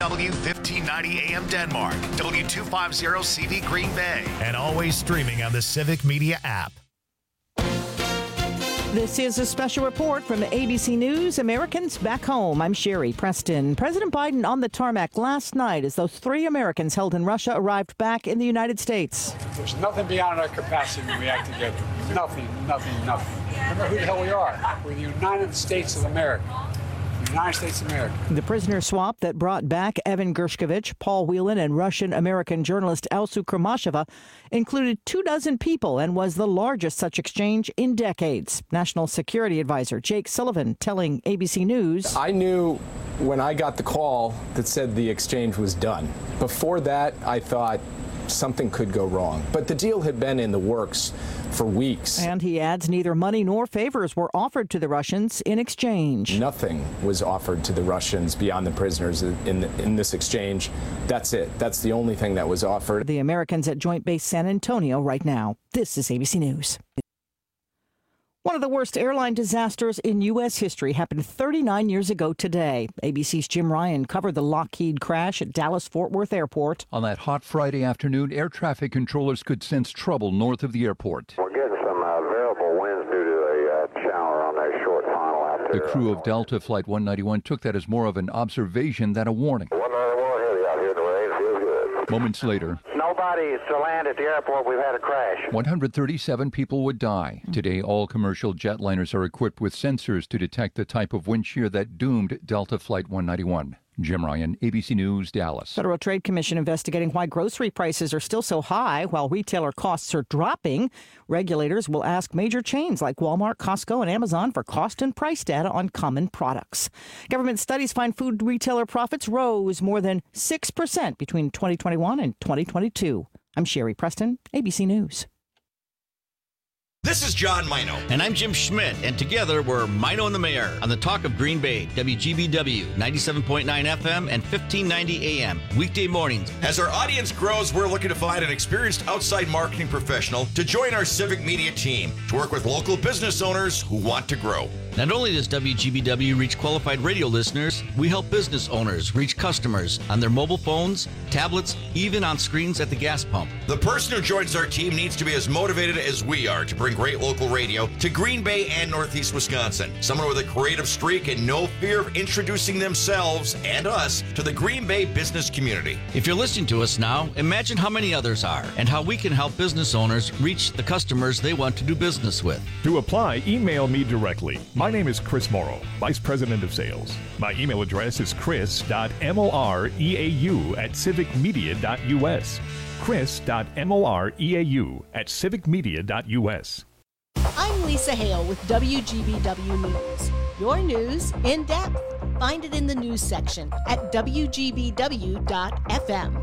W1590 AM Denmark, W250CV Green Bay, and always streaming on the Civic Media app. This is a special report from ABC News, Americans Back Home. I'm Sherry Preston. President Biden on the tarmac last night as those 3 Americans held in Russia arrived back in the United States. There's nothing beyond our capacity when we act together. Nothing. Remember who the hell we are. We're the United States of America. United States of America. The prisoner swap that brought back Evan Gershkovich, Paul Whelan, and Russian-American journalist Elsu Kurmasheva included 24 people and was the largest such exchange in decades. National Security Advisor Jake Sullivan telling ABC News, I knew when I got the call that said the exchange was done. Before that, I thought something could go wrong. But the deal had been in the works for weeks. And he adds neither money nor favors were offered to the Russians in exchange. Nothing was offered to the Russians beyond the prisoners in this exchange. That's it. That's the only thing that was offered. The Americans at Joint Base San Antonio right now. This is ABC News. One of the worst airline disasters in U.S. history happened 39 years ago today. ABC's Jim Ryan covered the Lockheed crash at Dallas-Fort Worth Airport. On that hot Friday afternoon, air traffic controllers could sense trouble north of the airport. We're getting some variable winds due to a shower on their short funnel out there. The crew of Delta Flight 191 took that as more of an observation than a warning. 191 heavy out here. The rain feels good. Moments later, nobody is to land at the airport. We've had a crash. 137 people would die. Today, all commercial jetliners are equipped with sensors to detect the type of wind shear that doomed Delta Flight 191. Jim Ryan, ABC News, Dallas. Federal Trade Commission investigating why grocery prices are still so high while retailer costs are dropping. Regulators will ask major chains like Walmart, Costco, and Amazon for cost and price data on common products. Government studies find food retailer profits rose more than 6% between 2021 and 2022. I'm Sherry Preston, ABC News. This is John Mino. And I'm Jim Schmidt, and together we're Mino and the Mayor on the Talk of Green Bay, WGBW, 97.9 FM and 1590 AM, weekday mornings. As our audience grows, we're looking to find an experienced outside marketing professional to join our civic media team to work with local business owners who want to grow. Not only does WGBW reach qualified radio listeners, we help business owners reach customers on their mobile phones, tablets, even on screens at the gas pump. The person who joins our team needs to be as motivated as we are to bring great local radio to Green Bay and Northeast Wisconsin. Someone with a creative streak and no fear of introducing themselves and us to the Green Bay business community. If you're listening to us now, imagine how many others are and how we can help business owners reach the customers they want to do business with. To apply, email me directly. My name is Chris Morrow, Vice President of Sales. My email address is chris.moreau@civicmedia.us. chris.moreau@civicmedia.us. I'm Lisa Hale with WGBW News. Your news in depth. Find it in the news section at WGBW.FM.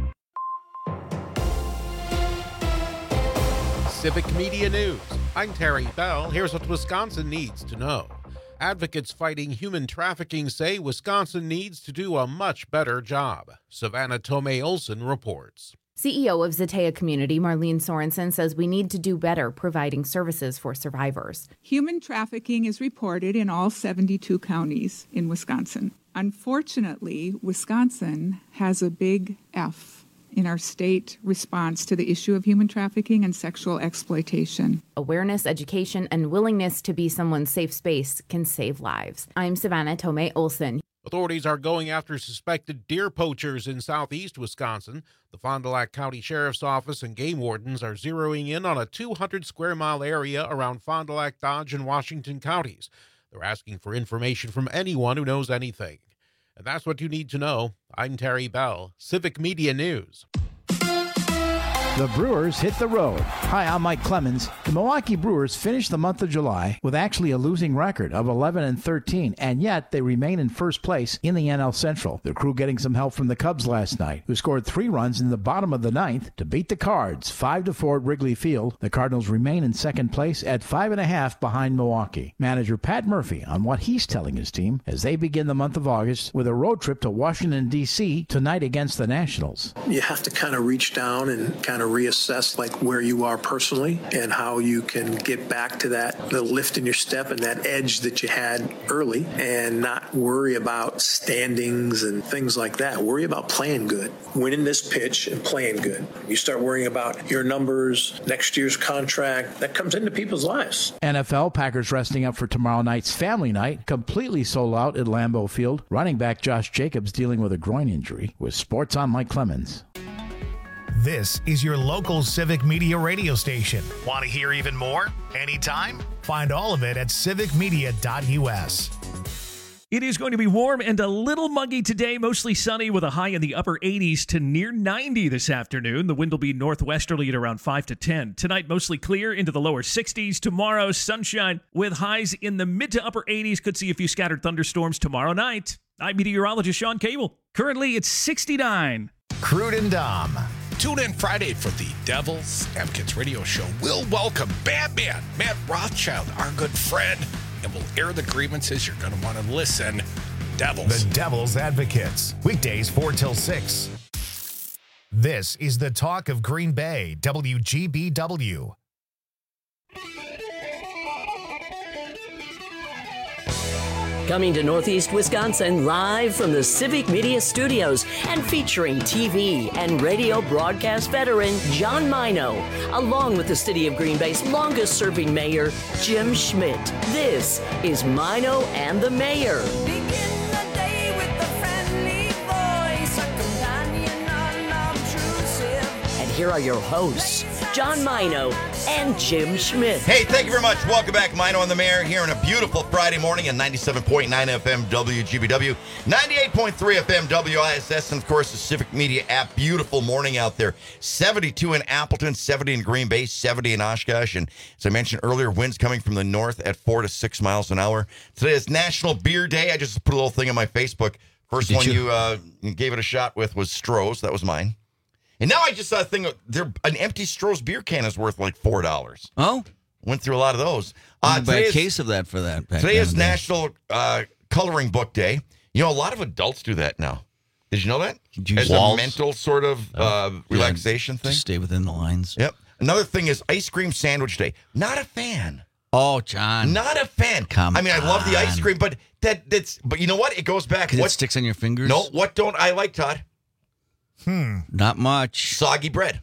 Civic Media News. I'm Terry Bell. Here's what Wisconsin needs to know. Advocates fighting human trafficking say Wisconsin needs to do a much better job. Savannah Tomei Olson reports. CEO of Zatea Community, Marlene Sorensen, says we need to do better providing services for survivors. Human trafficking is reported in all 72 counties in Wisconsin. Unfortunately, Wisconsin has a big F in our state response to the issue of human trafficking and sexual exploitation. Awareness, education, and willingness to be someone's safe space can save lives. I'm Savannah Tomei Olson. Authorities are going after suspected deer poachers in southeast Wisconsin. The Fond du Lac County Sheriff's Office and game wardens are zeroing in on a 200-square-mile area around Fond du Lac, Dodge, and Washington counties. They're asking for information from anyone who knows anything. And that's what you need to know. I'm Terry Bell, Civic Media News. The Brewers hit the road. Hi, I'm Mike Clemens. The Milwaukee Brewers finished the month of July with actually a losing record of 11-13, and yet they remain in first place in the NL Central. The crew getting some help from the Cubs last night, who scored 3 runs in the bottom of the 9th to beat the Cards 5-4 at Wrigley Field. The Cardinals remain in second place at 5.5 behind Milwaukee. Manager Pat Murphy on what he's telling his team as they begin the month of August with a road trip to Washington, D.C. tonight against the Nationals. You have to kind of reach down and kind of reassess like where you are personally and how you can get back to that little lift in your step and that edge that you had early, and not worry about standings and things like that. Worry about playing good, winning this pitch and playing good. You start worrying about your numbers, next year's contract, that comes into people's lives. NFL, Packers resting up for tomorrow night's family night, completely sold out at Lambeau Field. Running back Josh Jacobs dealing with a groin injury. With Sports on, Mike Clemens. This is your local Civic Media radio station. Want to hear even more? Anytime? Find all of it at civicmedia.us. It is going to be warm and a little muggy today, mostly sunny with a high in the upper 80s to near 90 this afternoon. The wind will be northwesterly at around 5 to 10. Tonight, mostly clear into the lower 60s. Tomorrow, sunshine with highs in the mid to upper 80s. Could see a few scattered thunderstorms tomorrow night. I'm meteorologist Sean Cable. Currently, it's 69. Crude and Dom. Tune in Friday for the Devil's Advocates radio show. We'll welcome Batman, Matt Rothschild, our good friend, and we'll air the grievances. You're going to want to listen. Devils. The Devil's Advocates. Weekdays 4 till 6. This is the talk of Green Bay, WGBW. Coming to Northeast Wisconsin live from the Civic Media Studios and featuring TV and radio broadcast veteran John Mino, along with the City of Green Bay's longest-serving mayor, Jim Schmidt. This is Mino and the Mayor. Begin the day with a friendly voice, a companion unobtrusive. And here are your hosts, John Mino and Jim Schmidt. Hey, thank you very much. Welcome back, Mino and the Mayor, here on a beautiful Friday morning on 97.9 FM WGBW, 98.3 FM WISS, and of course the Civic Media app. Beautiful morning out there. 72 in Appleton, 70 in Green Bay, 70 in Oshkosh, and as I mentioned earlier, winds coming from the north at 4 to 6 miles an hour. Today is National Beer Day. I just put a little thing on my Facebook. First one you gave it a shot with was Stroh's. That was mine. And now I just saw a thing, an empty Stroh's beer can is worth like $4. Oh? Went through a lot of those. Buy a case of that for that. Today is National Coloring Book Day. You know, a lot of adults do that now. Did you know that? As a mental sort of relaxation thing? Just stay within the lines. Yep. Another thing is Ice Cream Sandwich Day. Not a fan. Oh, John. Not a fan. Come on. I love the ice cream, but but you know what? It goes back. What it sticks on your fingers? No, what don't I like, Todd? Not much. Soggy bread.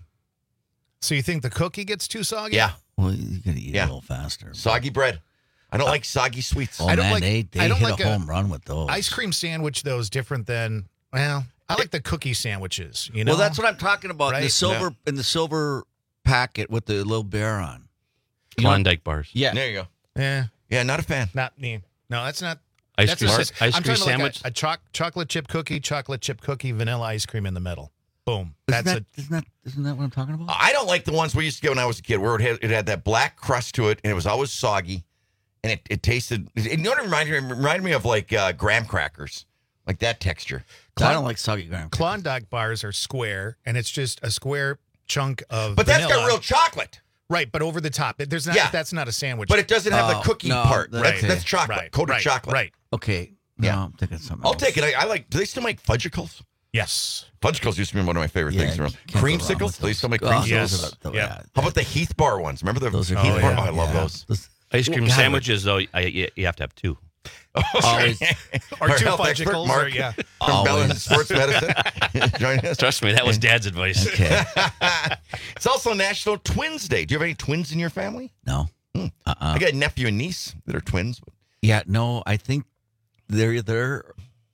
So you think the cookie gets too soggy? Yeah. Well, you got to eat a little faster. Soggy bread. I don't like soggy sweets. Oh, I don't they hit a home run with those. Ice cream sandwich, though, is different than, I like the cookie sandwiches. You know? Well, that's what I'm talking about. Right? In the silver packet with the little bear on. Klondike bars. Yeah. There you go. Yeah, not a fan. Not me. No, that's not. Ice cream sandwich? Like a chocolate chip cookie, vanilla ice cream in the middle. Boom. Isn't that what I'm talking about? I don't like the ones we used to get when I was a kid, where it had that black crust to it, and it was always soggy, and it tasted. You know what it reminded me of, like graham crackers, like that texture. I don't like soggy graham crackers. Klondike bars are square, and it's just a square chunk of. But vanilla. that's got real chocolate. Right, but over the top. There's not. That's not a sandwich. But it doesn't have the cookie part. Right. That's chocolate, coated chocolate. Right. Okay. Yeah. No, I'm thinking something I'll else. take it. I like. Do they still make fudgicles? Yes. Fudgicles used to be one of my favorite things. Creamsicles? They still make creamsicles? Yes. How about the Heath Bar ones? Remember those are Heath Bar? Oh, I love those. Ice cream sandwiches, though, you have to have two. Always. Or two fudgicles. Mark from Bell Sports Medicine. Join us. Trust me, that was Dad's advice. Okay. It's also National Twins Day. Do you have any twins in your family? No. I got a nephew and niece that are twins. Yeah, no, I think they're either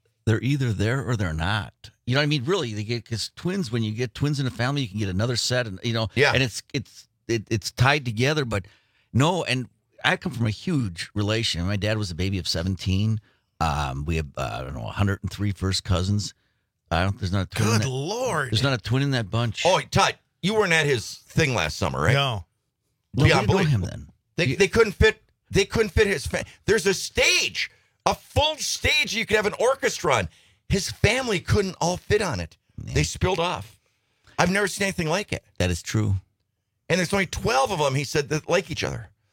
there or they're not. You know what I mean? Really, because twins, when you get twins in a family, you can get another set, and and it's tied together. But no, and I come from a huge relation. My dad was a baby of 17. We have 103 first cousins. There's not a twin. Good Lord! There's not a twin in that bunch. Oh, Todd, you weren't at his thing last summer, right? No. We didn't know him then. They couldn't fit. They couldn't fit his. There's a stage, a full stage. You could have an orchestra on. His family couldn't all fit on it. Yeah. They spilled off. I've never seen anything like it. That is true. And there's only 12 of them, he said, that like each other.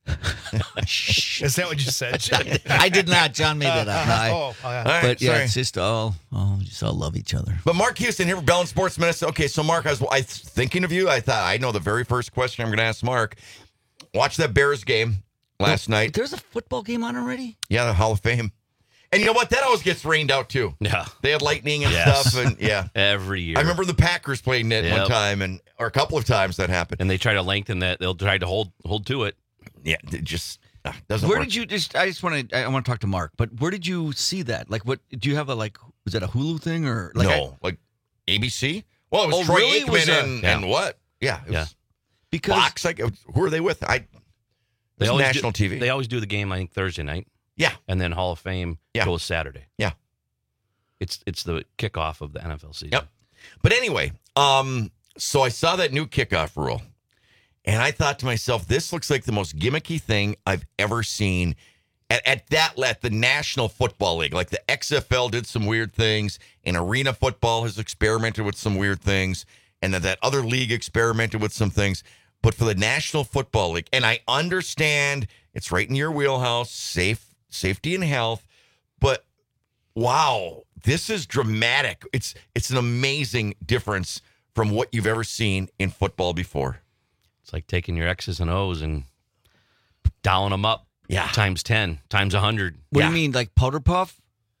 Is that what you said, Jay? I did not. John made that up. No, All right, but yeah, sorry. it's just just all love each other. But Mark Houston here for Bell and Sports Minnesota. Okay, so Mark, I was thinking of you. I thought I know the very first question I'm going to ask Mark. Watch that Bears game last night. There's a football game on already? Yeah, the Hall of Fame. And you know what? That always gets rained out, too. Yeah. They had lightning and Yes. stuff. And yeah. Every year. I remember the Packers playing it one time, or a couple of times that happened. And they try to lengthen that. They'll try to hold to it. Yeah, it just doesn't Where work. did you I want to talk to Mark, but where did you see that? Like, what do you have was that a Hulu thing or like? No, like ABC? Well, it was Troy really? Aikman and what? Yeah. It was Because Fox, who are they with? It's national TV. They always do the game, I think, Thursday night. Yeah. And then Hall of Fame goes Saturday. Yeah. It's the kickoff of the NFL season. Yep. But anyway, so I saw that new kickoff rule, and I thought to myself, this looks like the most gimmicky thing I've ever seen at the National Football League. Like the XFL did some weird things, and Arena Football has experimented with some weird things, and that other league experimented with some things. But for the National Football League, and I understand it's right in your wheelhouse, safety and health, but wow, this is dramatic. It's an amazing difference from what you've ever seen in football before. It's like taking your X's and O's and dialing them up. Yeah. Times 10, times 100. What do you mean, like powder puff?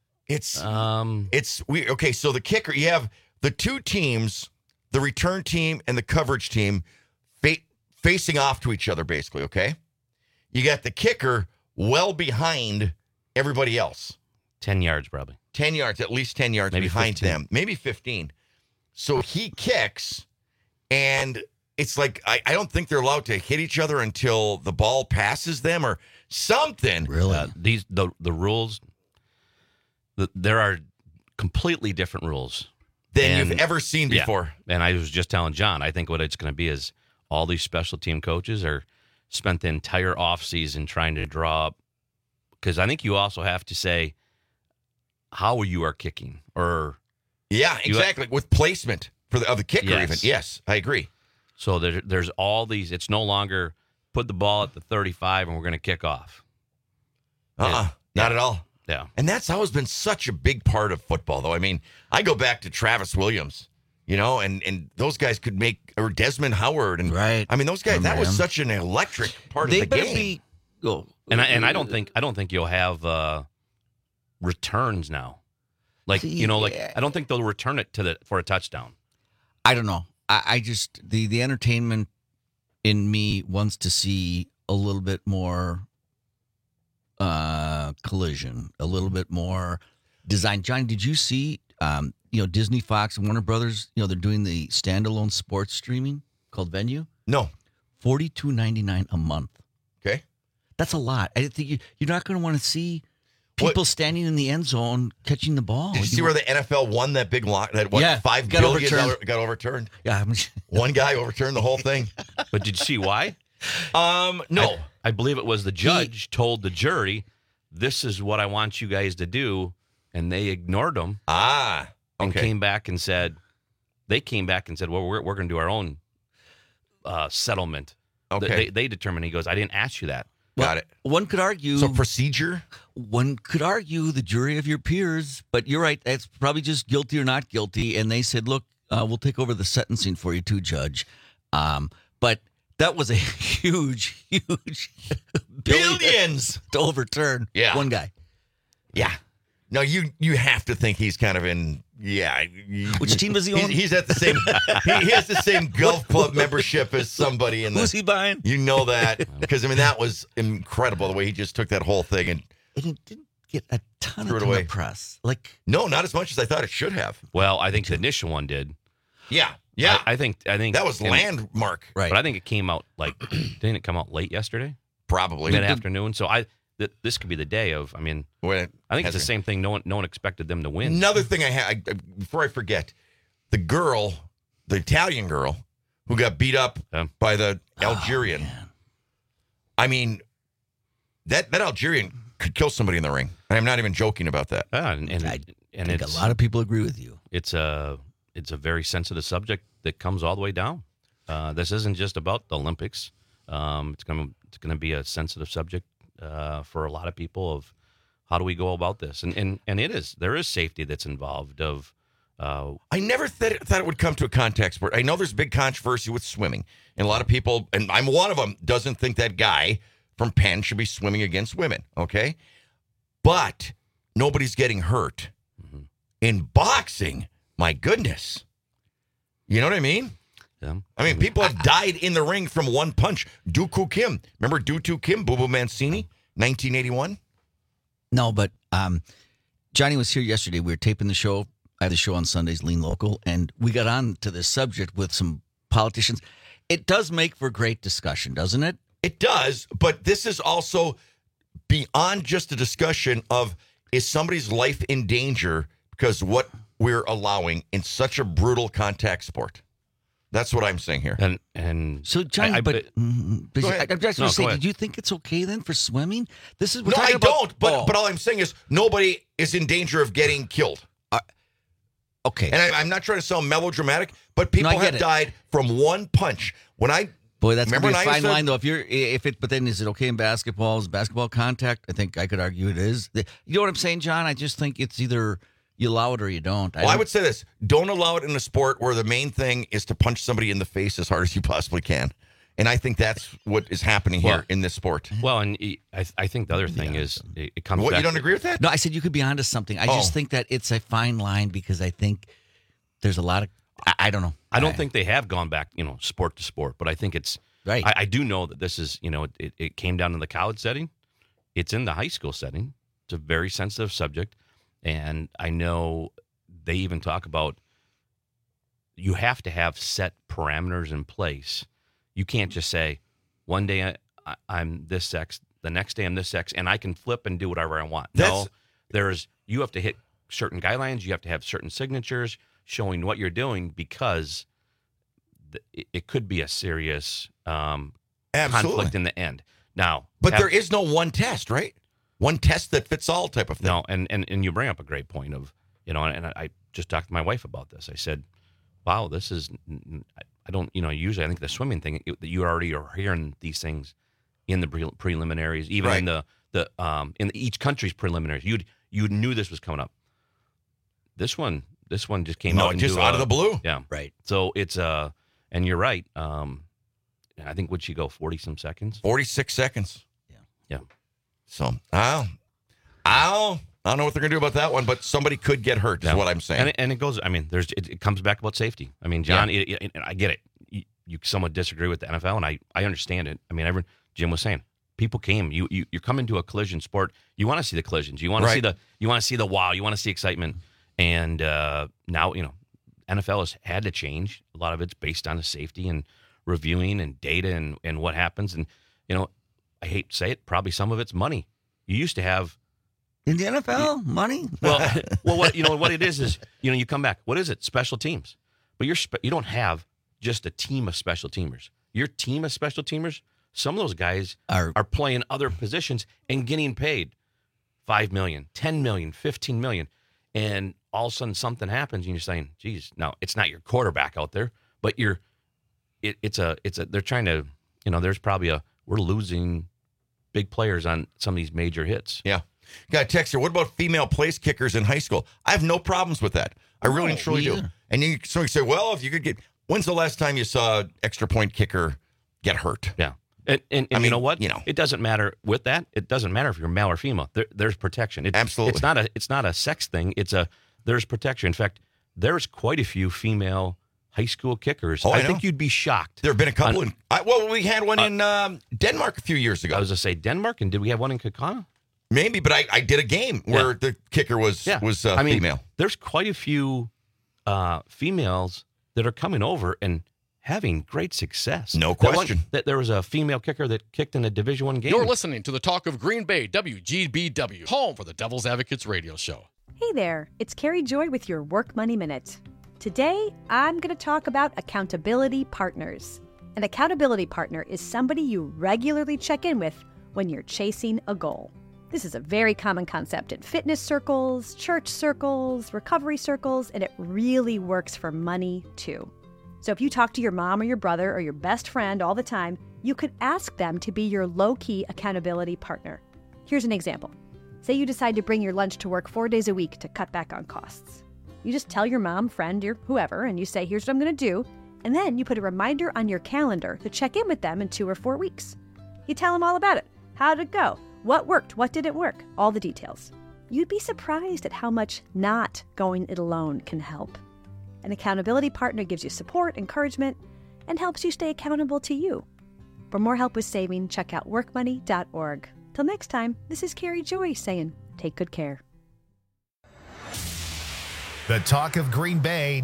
Okay, so the kicker, you have the two teams, the return team and the coverage team facing off to each other, basically, okay? You got the kicker well behind everybody else. 10 yards, probably. 10 yards, at least 10 yards Maybe behind 15. them. Maybe 15. So he kicks, and it's like, I don't think they're allowed to hit each other until the ball passes them or something. Really? The rules, there are completely different rules Than you've ever seen before. Yeah. And I was just telling John, I think what it's going to be is all these special team coaches are spent the entire offseason trying to draw up, because I think you also have to say how you are kicking. Yeah, exactly. With placement of the kicker even. Yes, I agree. So there's all these. It's no longer put the ball at the 35 and we're going to kick off. Not at all. Yeah. And that's always been such a big part of football, though. I mean, I go back to Travis Williams, and those guys could make, or Desmond Howard. And right. I mean, those guys, that was such an electric part of the game. And I don't think you'll have returns now. Like, I don't think they'll return it for a touchdown. I don't know. I just the entertainment in me wants to see a little bit more collision, a little bit more design. Johnny, did you see Disney, Fox, and Warner Brothers? They're doing the standalone sports streaming called Venue. No, $42.99 a month. Okay, that's a lot. I think you're not going to want to see people standing in the end zone catching the ball. Did you see where the NFL won that big lot? That $5 billion got overturned. Yeah, one guy overturned the whole thing. But did you see why? No. I believe it was the judge told the jury, "This is what I want you guys to do," and they ignored him. And came back and said, "Well, we're going to do our own settlement." Okay. They determined. He goes, "I didn't ask you that." Got it. One could argue. So procedure? One could argue the jury of your peers, but you're right. That's probably just guilty or not guilty. And they said, look, we'll take over the sentencing for you too, Judge. But that was a huge billions to overturn one guy. Yeah. No, you have to think he's kind of in. Yeah. Which team does he own? He's at the same. he has the same golf club membership as somebody in the. Who's he buying? You know that because that was incredible the way he just took that whole thing and he didn't get a ton of press. No, not as much as I thought it should have. Well, I think the initial one did. Yeah. I think that was landmark, right? But I think it came out didn't it come out late yesterday? Probably mid-afternoon. So this could be the day of. I mean, I think it's the same thing. No one expected them to win. Another thing I had before I forget, the Italian girl who got beat up by the Algerian. I mean, that Algerian could kill somebody in the ring. And I'm not even joking about that. And I think a lot of people agree with you. It's a very sensitive subject that comes all the way down. This isn't just about the Olympics. It's going it's going to be a sensitive subject for a lot of people of how do we go about this, and there is safety that's involved of. I never thought it would come to a contact sport. I know there's big controversy with swimming, and a lot of people, and I'm one of them, doesn't think that guy from Penn should be swimming against women, okay? But nobody's getting hurt. Mm-hmm. In boxing, my goodness. You know what I mean? Yeah. I mean, people have died in the ring from one punch. Dooku Kim. Remember Dooku Kim, Boo Boo Mancini, 1981? No, but Johnny was here yesterday. We were taping the show. I have the show on Sundays, Lean Local, and we got on to this subject with some politicians. It does make for great discussion, doesn't it? It does, but this is also beyond just a discussion of is somebody's life in danger because what we're allowing in such a brutal contact sport. That's what I'm saying here. And so, Johnny, I'm just going to say, did you think it's okay then for swimming? This is no, I don't. But all I'm saying is nobody is in danger of getting killed. Okay. And I'm not trying to sound melodramatic, but people have died from one punch. Boy, that's going to be a fine line, though. But then is it okay in basketball? Is basketball contact? I think I could argue it is. You know what I'm saying, John? I just think it's either you allow it or you don't. I would say this. Don't allow it in a sport where the main thing is to punch somebody in the face as hard as you possibly can. And I think that's what is happening here in this sport. Well, and I think the other thing is it comes What, back. you don't agree with that? No, I said you could be onto something. I just think that it's a fine line because I think there's a lot of, I don't know. I don't think they have gone back, sport to sport, but I think it's, right. I do know that this is, it came down in the college setting. It's in the high school setting. It's a very sensitive subject. And I know they even talk about you have to have set parameters in place. You can't just say, one day I'm this sex, the next day I'm this sex, and I can flip and do whatever I want. You have to hit certain guidelines. You have to have certain signatures showing what you're doing because it could be a serious conflict in the end. Now, but there is no one test, right? One test that fits all type of thing. No, and you bring up a great point of, and I just talked to my wife about this. I said, wow, this is, I don't, usually I think the swimming thing, that you already are hearing these things in the preliminaries, even in in each country's preliminaries. You knew this was coming up. This one just came out. Just out of the blue. Yeah. Right. So it's, and you're right. I think, would she go 40 some seconds? 46 seconds. Yeah. So, I don't know what they're going to do about that one, but somebody could get hurt is what I'm saying. And it goes, it comes back about safety. I mean, John, I get it. You somewhat disagree with the NFL, and I understand it. I mean, Jim was saying, people came. You're coming to a collision sport. You want to see the collisions. You want to see the wow. You want to see excitement. And now, NFL has had to change. A lot of it's based on the safety and reviewing and data and what happens. And, I hate to say it, probably some of it's money. You used to have in the NFL money. Well, what it is you come back. What is it? Special teams. But you don't have just a team of special teamers. Your team of special teamers, some of those guys are playing other positions and getting paid $5 million, $10 million, $15 million. And all of a sudden something happens and you're saying, geez, now it's not your quarterback out there, but they're trying to, there's probably we're losing big players on some of these major hits. Yeah. Got a text here. What about female place kickers in high school? I have no problems with that. I really and truly do. And somebody say, well, if you could get, when's the last time you saw an extra point kicker get hurt? Yeah. And you know what? It doesn't matter with that. It doesn't matter if you're male or female. There's protection. Absolutely. It's not a sex thing. There's protection. In fact, there's quite a few female high school kickers. I think you'd be shocked. There have been a couple. We had one in Denmark a few years ago. I was going to say Denmark, and did we have one in Kaukauna? Maybe, but I did a game where the kicker was female. There's quite a few females that are coming over and having great success. No question. That there was a female kicker that kicked in a Division I game. You're listening to the Talk of Green Bay, WGBW, home for the Devil's Advocates radio show. Hey there, it's Carrie Joy with your Work Money Minute. Today, I'm going to talk about accountability partners. An accountability partner is somebody you regularly check in with when you're chasing a goal. This is a very common concept in fitness circles, church circles, recovery circles, and it really works for money too. So if you talk to your mom or your brother or your best friend all the time, you could ask them to be your low-key accountability partner. Here's an example. Say you decide to bring your lunch to work 4 days a week to cut back on costs. You just tell your mom, friend, or whoever, and you say, here's what I'm going to do, and then you put a reminder on your calendar to check in with them in 2 or 4 weeks. You tell them all about it. How did it go? What worked? What didn't work? All the details. You'd be surprised at how much not going it alone can help. An accountability partner gives you support, encouragement, and helps you stay accountable to you. For more help with saving, check out workmoney.org. Till next time, this is Carrie Joy saying, take good care. The talk of Green Bay,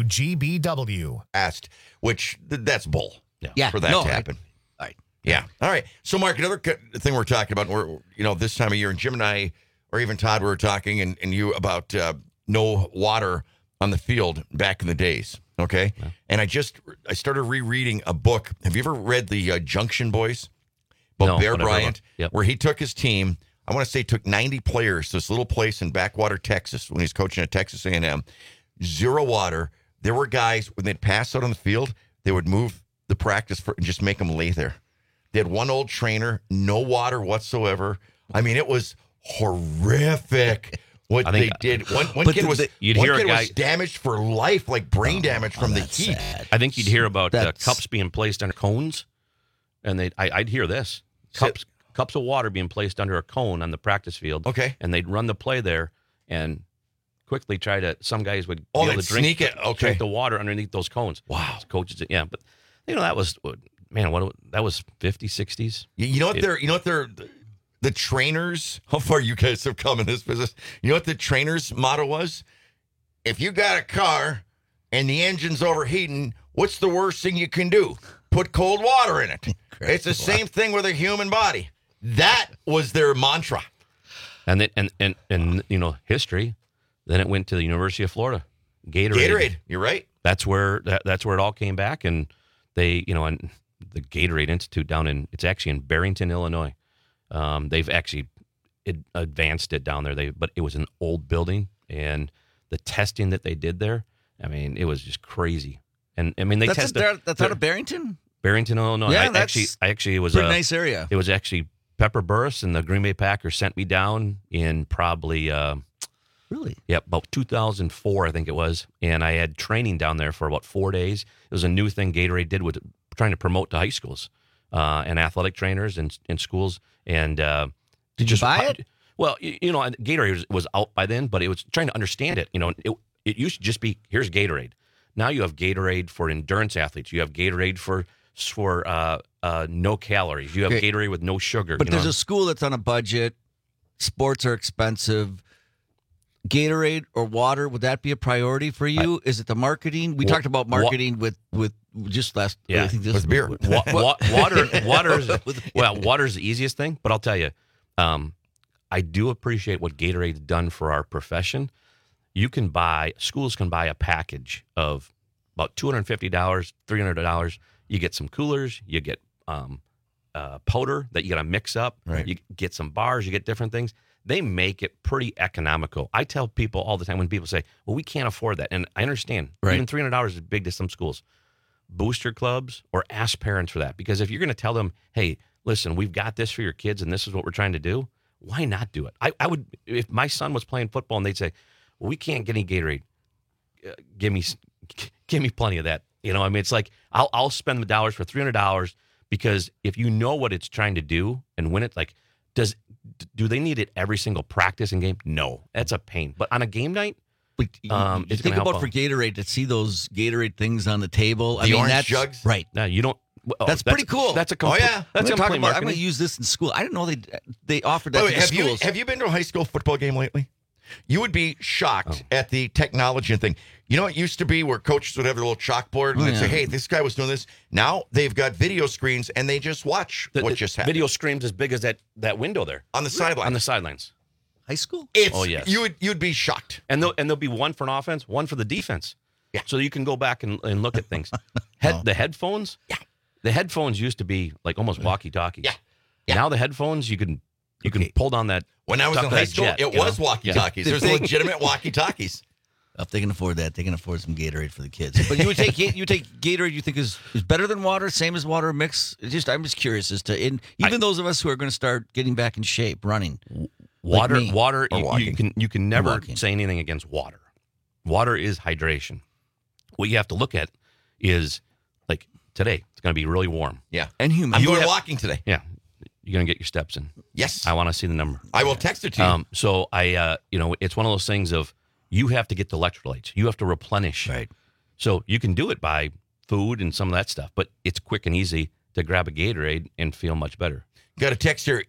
WGBW. Asked, which that's bull. Yeah. For that to happen. All right. Yeah. All right. So, Mark, another thing we're talking about, this time of year, and Jim and I, or even Todd, we were talking, and you about no water on the field back in the days. Okay. Yeah. And I started rereading a book. Have you ever read the Junction Boys? About Bear Bryant, where he took his team. I want to say took 90 players to this little place in Backwater, Texas, when he's coaching at Texas A&M. 0 water. There were guys, when they'd pass out on the field, they would move the practice and just make them lay there. They had one old trainer, no water whatsoever. I mean, it was horrific what they did. One kid was damaged for life, like brain damage from the heat. Sad. I think you'd hear about cups being placed under cones, and I'd hear this. Cups of water being placed under a cone on the practice field. Okay. And they'd run the play there and quickly try to, some guys would be able to drink the water underneath those cones. Wow. Coaches, yeah. But, that was, that was 50s, 60s. You know what the trainers, how far you guys have come in this business. You know what the trainers' motto was? If you got a car and the engine's overheating, what's the worst thing you can do? Put cold water in it. It's the same thing with a human body. That was their mantra. And history. Then it went to the University of Florida. Gatorade. You're right. That's where it all came back, and they, and the Gatorade Institute it's actually in Barrington, Illinois. They've actually advanced it down there. But it was an old building, and the testing that they did there, I mean, it was just crazy. And I mean, they tested. That's out of Barrington. Barrington, Illinois. Yeah, it was a nice area. It was actually Pepper Burris and the Green Bay Packers sent me down in probably really? Yeah, about 2004, I think it was, and I had training down there for about 4 days. It was a new thing Gatorade did with trying to promote to high schools and athletic trainers and in schools. And did you buy it? Well, Gatorade was out by then, but it was trying to understand it. It used to just be, here's Gatorade. Now you have Gatorade for endurance athletes. You have Gatorade for no calories. You have Gatorade with no sugar. But there's a school that's on a budget. Sports are expensive. Gatorade or water, would that be a priority for you? Is it the marketing? We talked about marketing with just last. Yeah, I think this with beer. Water's the easiest thing. But I'll tell you, I do appreciate what Gatorade's done for our profession. Schools can buy a package of about $250, $300. You get some coolers, you get powder that you got to mix up. Right. You get some bars, you get different things. They make it pretty economical. I tell people all the time when people say, well, we can't afford that. And I understand. Right. Even $300 is big to some schools. Booster clubs, or ask parents for that. Because if you're going to tell them, hey, listen, we've got this for your kids and this is what we're trying to do, why not do it? I would, if my son was playing football and they'd say, well, we can't get any Gatorade. Give me plenty of that. I mean, it's like, I'll spend the dollars for $300 because if you know what it's trying to do and when it's like, do they need it every single practice and game? No, that's a pain. But on a game night, it's think about for Gatorade to see those Gatorade things on the table. The orange jugs, right? No, you don't. That's pretty cool. That's that's a complete marketing. I'm going to use this in school. I didn't know they offered that. To schools. Have you been to a high school football game lately? You would be shocked at the technology and thing. You know, it used to be where coaches would have their little chalkboard and they'd say, hey, this guy was doing this. Now they've got video screens and they just watch what just happened. Video screens as big as that window there. On the sideline. On the sidelines. High school? Yes. You'd be shocked. And there'll be one for an offense, one for the defense. Yeah. So you can go back and look at things. The headphones? Yeah. The headphones used to be like almost walkie-talkies. Yeah. Now the headphones, you can pull down that. When I was in high school, it was walkie-talkies. There's legitimate walkie-talkies. If they can afford that, they can afford some Gatorade for the kids. But you would take Gatorade. You think is better than water, same as water mix? I'm just curious as to even those of us who are going to start getting back in shape, running. Water. You can never walking. say anything against water. Water is hydration. What you have to look at is like today. It's going to be really warm. Yeah, and humid. I'm going walking today. Yeah, you're going to get your steps in. Yes, I want to see the number. I will text it to you. So it's one of those things of. You have to get the electrolytes. You have to replenish. Right. So you can do it by food and some of that stuff, but it's quick and easy to grab a Gatorade and feel much better. Got a text here.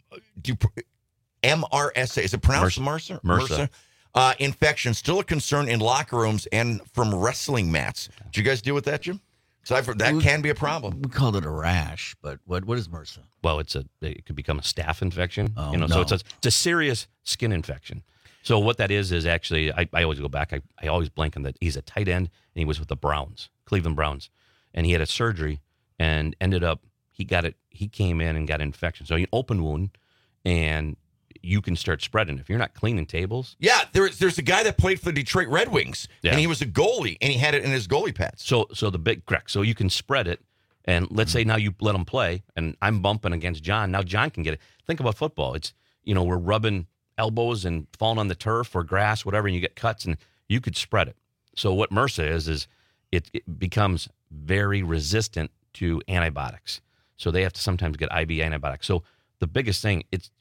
MRSA, is it pronounced MRSA? MRSA. Infection still a concern in locker rooms and from wrestling mats. Did you guys deal with that, Jim? Because I've heard that can be a problem. We called it a rash, but what is MRSA? Well, it could become a staph infection. Oh, So it's a serious skin infection. So what that is actually, I always go back. I always blank on that. He's a tight end, and he was with the Browns, Cleveland Browns, and he had a surgery and ended up he came in and got an infection. So an open wound, and you can start spreading if you're not cleaning tables. Yeah, there's a guy that played for the Detroit Red Wings, and he was a goalie, and he had it in his goalie pads. So correct. So you can spread it, and let's say now you let him play, and I'm bumping against John. Now John can get it. Think about football. It's we're rubbing elbows and falling on the turf or grass, whatever, and you get cuts, and you could spread it. So what MRSA is it becomes very resistant to antibiotics. So they have to sometimes get IV antibiotics. So the biggest thing, it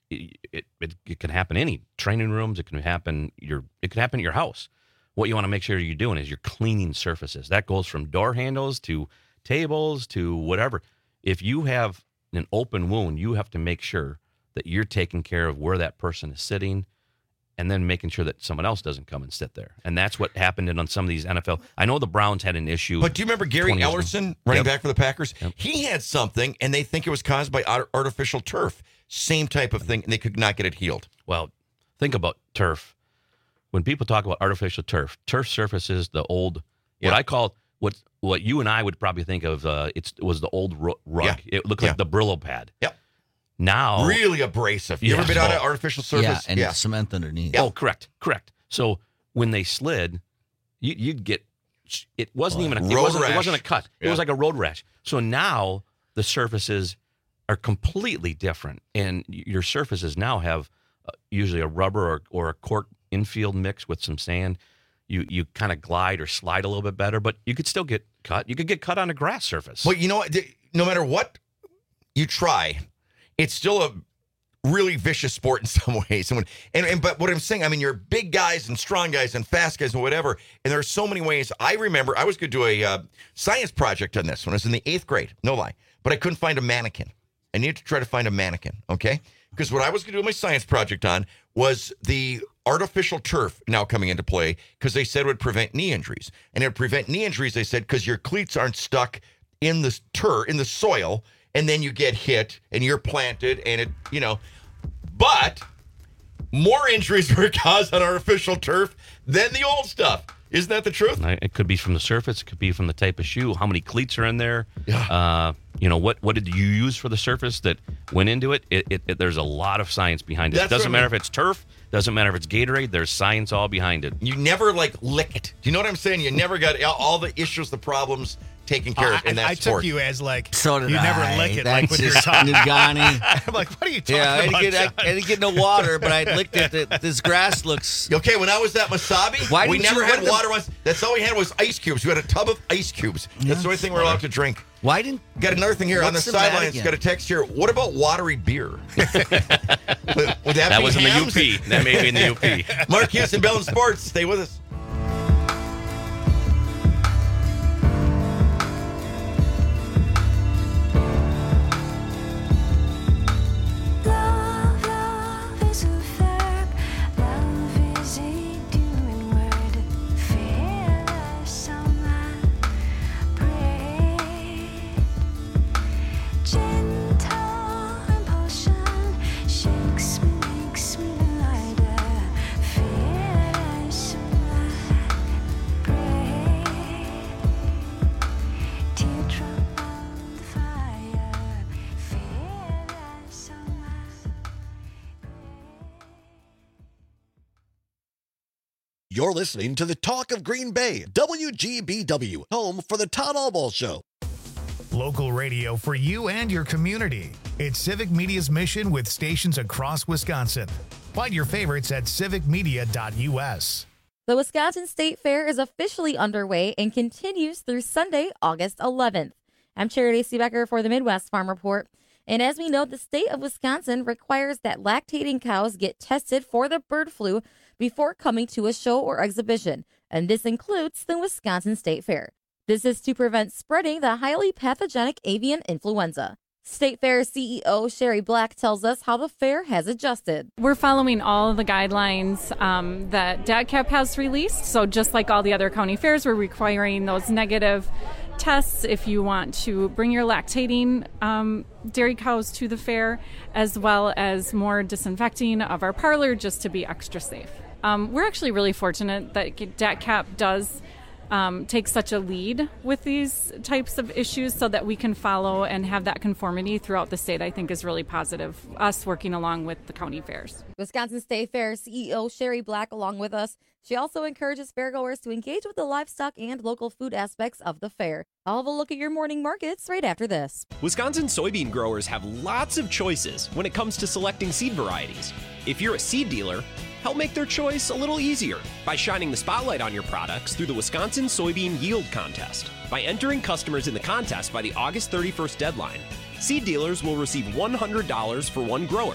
can happen in any training rooms. It can happen at your house. What you want to make sure you're doing is you're cleaning surfaces. That goes from door handles to tables to whatever. If you have an open wound, you have to make sure that you're taking care of where that person is sitting and then making sure that someone else doesn't come and sit there. And that's what happened on some of these NFL. I know the Browns had an issue. But do you remember Gary Ellerson, running back for the Packers? Yep. He had something, and they think it was caused by artificial turf. Same type of thing, and they could not get it healed. Well, think about turf. When people talk about artificial turf surfaces the old, what I call, what you and I would probably think of, it was the old rug. Yeah. It looked like the Brillo pad. Yep. Now, really abrasive. You ever been on an artificial surface? Yeah, and cement underneath. Oh, correct. So when they slid, you'd get. It wasn't even it wasn't a cut. Yeah. It was like a road rash. So now the surfaces are completely different, and your surfaces now have usually a rubber or a cork infield mix with some sand. You kind of glide or slide a little bit better, but you could still get cut. You could get cut on a grass surface. Well, you know what? No matter what you try, it's still a really vicious sport in some ways. But what I'm saying, I mean, you're big guys and strong guys and fast guys and whatever, and there are so many ways. I remember I was going to do a science project on this when I was in the 8th grade, no lie, but I couldn't find a mannequin. I needed to try to find a mannequin, okay? Because what I was going to do my science project on was the artificial turf now coming into play, because they said it would prevent knee injuries. And it would prevent knee injuries, they said, because your cleats aren't stuck in the in the soil, and then you get hit and you're planted and it, but more injuries were caused on artificial turf than the old stuff. Isn't that the truth? It could be from the surface. It could be from the type of shoe. How many cleats are in there? Yeah. What did you use for the surface that went into it? There's a lot of science behind it. It doesn't matter if it's turf. Doesn't matter if it's Gatorade. There's science all behind it. You never lick it. Do you know what I'm saying? You never got all the issues, the problems taken care of in that sport. I took you as so did you never lick it like when you're talking. I'm like, what are you talking about? I didn't get no water, but I licked it. This grass looks. Okay, when I was at Masabi, we never had water once. That's all we had was ice cubes. We had a tub of ice cubes. That's the only thing we're allowed to drink. Why didn't? Got another thing here on the sidelines. Got a text here. What about watery beer? Would that was in the UP. That may be in the UP. Mark Hughes and Bellin Sports. Stay with us. You're listening to the Talk of Green Bay, WGBW, home for the Todd Albaugh Show. Local radio for you and your community. It's Civic Media's mission with stations across Wisconsin. Find your favorites at civicmedia.us. The Wisconsin State Fair is officially underway and continues through Sunday, August 11th. I'm Charity Seebecker for the Midwest Farm Report. And as we know, the state of Wisconsin requires that lactating cows get tested for the bird flu before coming to a show or exhibition, and this includes the Wisconsin State Fair. This is to prevent spreading the highly pathogenic avian influenza. State Fair CEO Sherry Black tells us how the fair has adjusted. We're following all of the guidelines that DATCP has released. So just like all the other county fairs, we're requiring those negative tests if you want to bring your lactating dairy cows to the fair, as well as more disinfecting of our parlor just to be extra safe. We're actually really fortunate that DATCP does take such a lead with these types of issues so that we can follow and have that conformity throughout the state. I think is really positive, us working along with the county fairs. Wisconsin State Fair CEO Sherry Black along with us. She also encourages fairgoers to engage with the livestock and local food aspects of the fair. I'll have a look at your morning markets right after this. Wisconsin soybean growers have lots of choices when it comes to selecting seed varieties. If you're a seed dealer, help make their choice a little easier by shining the spotlight on your products through the Wisconsin Soybean Yield Contest. By entering customers in the contest by the August 31st deadline, seed dealers will receive $100 for one grower,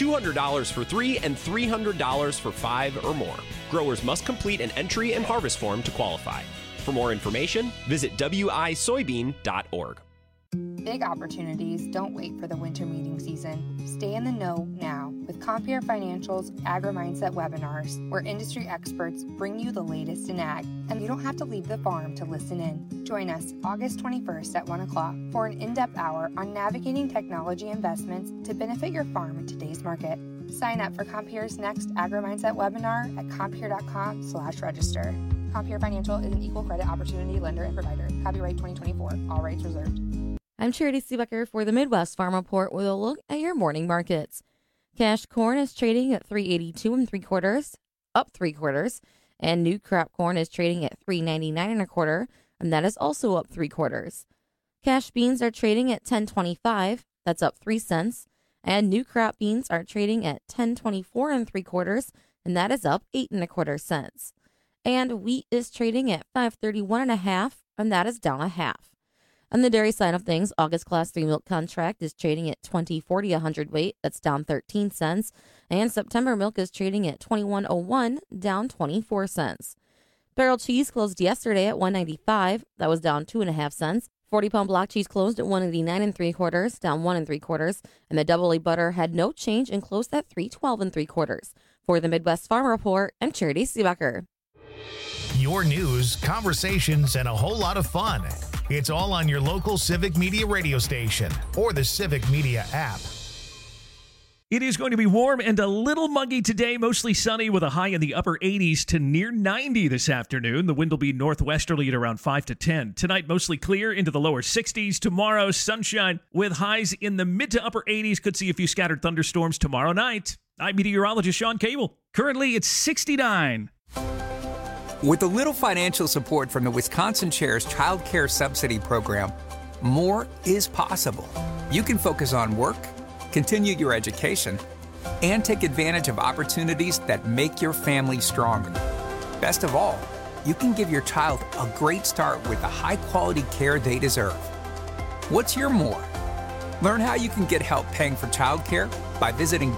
$200 for 3, and $300 for 5 or more. Growers must complete an entry and harvest form to qualify. For more information, visit wisoybean.org. Big opportunities don't wait for the winter meeting season. Stay in the know now with Compeer Financial's Agri-Mindset webinars, where industry experts bring you the latest in ag, and you don't have to leave the farm to listen in. Join us August 21st at 1 o'clock for an in-depth hour on navigating technology investments to benefit your farm in today's market. Sign up for Compeer's next Agri-Mindset webinar at compeer.com/register. Compeer Financial is an equal credit opportunity lender and provider. Copyright 2024. All rights reserved. I'm Charity Seebecker for the Midwest Farm Report with a look at your morning markets. Cash corn is trading at $3.82 3/4, up 3/4, and new crop corn is trading at $3.99 1/4, and that is also up 3/4. Cash beans are trading at $10.25, that's up 3 cents, and new crop beans are trading at $10.24 3/4, and that is up 8 1/4 cents. And wheat is trading at $5.31 1/2, and that is down 1/2. On the dairy side of things, August Class 3 milk contract is trading at $20.40 a hundredweight, that's down 13 cents, and September milk is trading at $21.01, down 24 cents. Barrel cheese closed yesterday at $1.95, that was down 2 1/2 cents. 40-pound block cheese closed at $1.89 3/4, down 1 3/4, and the double A butter had no change and closed at $3.12 3/4. For the Midwest Farm Report, I'm Charity Seebecker. Your news, conversations, and a whole lot of fun. It's all on your local Civic Media radio station or the Civic Media app. It is going to be warm and a little muggy today, mostly sunny with a high in the upper 80s to near 90 this afternoon. The wind will be northwesterly at around 5 to 10. Tonight, mostly clear into the lower 60s. Tomorrow, sunshine with highs in the mid to upper 80s. Could see a few scattered thunderstorms tomorrow night. I'm meteorologist Sean Cable. Currently, it's 69. With a little financial support from the Wisconsin Chair's Child Care Subsidy Program, more is possible. You can focus on work, continue your education, and take advantage of opportunities that make your family stronger. Best of all, you can give your child a great start with the high-quality care they deserve. What's your more? Learn how you can get help paying for childcare by visiting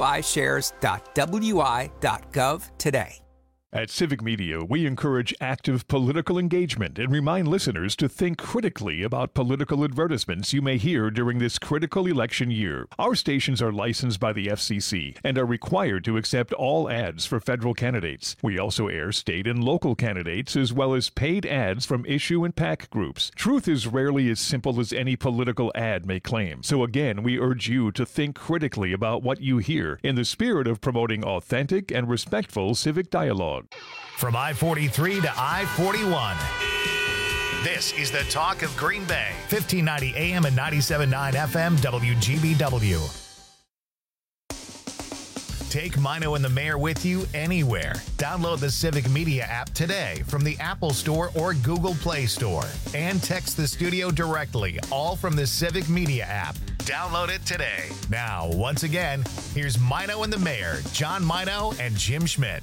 wishares.wi.gov today. At Civic Media, we encourage active political engagement and remind listeners to think critically about political advertisements you may hear during this critical election year. Our stations are licensed by the FCC and are required to accept all ads for federal candidates. We also air state and local candidates as well as paid ads from issue and PAC groups. Truth is rarely as simple as any political ad may claim. So again, we urge you to think critically about what you hear in the spirit of promoting authentic and respectful civic dialogue. From I-43 to I-41. This is the Talk of Green Bay, 1590 AM and 97.9 FM WGBW. Take Mino and the Mayor with you anywhere. Download the Civic Media app today from the Apple Store or Google Play Store. And text the studio directly, all from the Civic Media app. Download it today. Now, once again, here's Mino and the Mayor, John Mino and Jim Schmidt.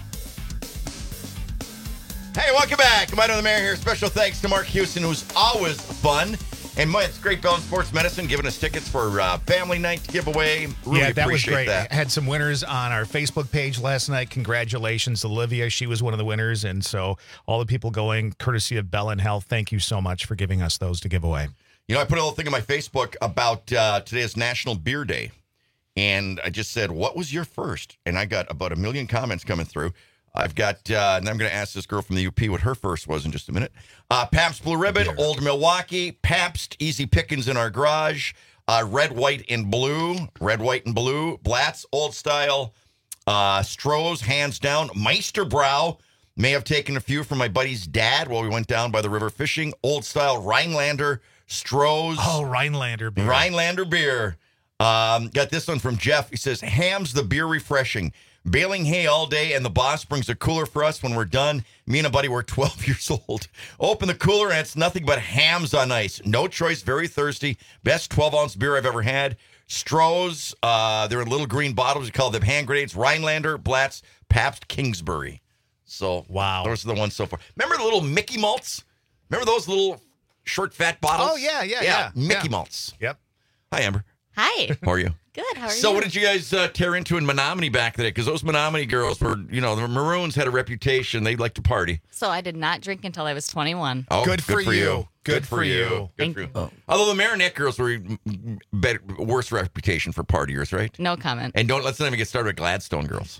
Hey, welcome back. Mino and the Mayor here. Special thanks to Mark Houston, who's always fun. And it's Great Bell Sports Medicine giving us tickets for family night to give away. Really yeah, that was appreciate great. that. Had some winners on our Facebook page last night. Congratulations, Olivia. She was one of the winners. And so all the people going, courtesy of Bell and Health, thank you so much for giving us those to give away. You know, I put a little thing on my Facebook about today is National Beer Day. And I just said, what was your first? And I got about 1 million comments coming through. I've got, and I'm going to ask this girl from the UP what her first was in just a minute. Pabst Blue Ribbon, Old Milwaukee, Pabst, Easy Pickings in Our Garage, Red, White, and Blue, Blatz, Old Style, Stroh's, hands down, Meisterbrow, may have taken a few from my buddy's dad while we went down by the river fishing, Old Style, Rhinelander, Stroh's. Oh, Rhinelander beer. Rhinelander beer. Got this one from Jeff. He says, Ham's the beer refreshing. Baling hay all day, and the boss brings a cooler for us when we're done. Me and a buddy were 12 years old. Open the cooler, and it's nothing but Hams on ice. No choice, very thirsty. Best 12-ounce beer I've ever had. Stroh's, they're in little green bottles. We call them hand grenades. Rhinelander, Blatz, Pabst, Kingsbury. So, wow. Those are the ones so far. Remember the little Mickey malts? Remember those little short, fat bottles? Oh, yeah. Mickey malts. Yep. Hi, Amber. Hi. How are you? Good. How are you? So what did you guys tear into in Menominee back then? Because those Menominee girls were, the Maroons had a reputation. They liked to party. So I did not drink until I was 21. Oh, good for you. Good for you. Thank you. Although the Marinette girls were worse reputation for partiers, right? No comment. And let's not even get started with Gladstone girls.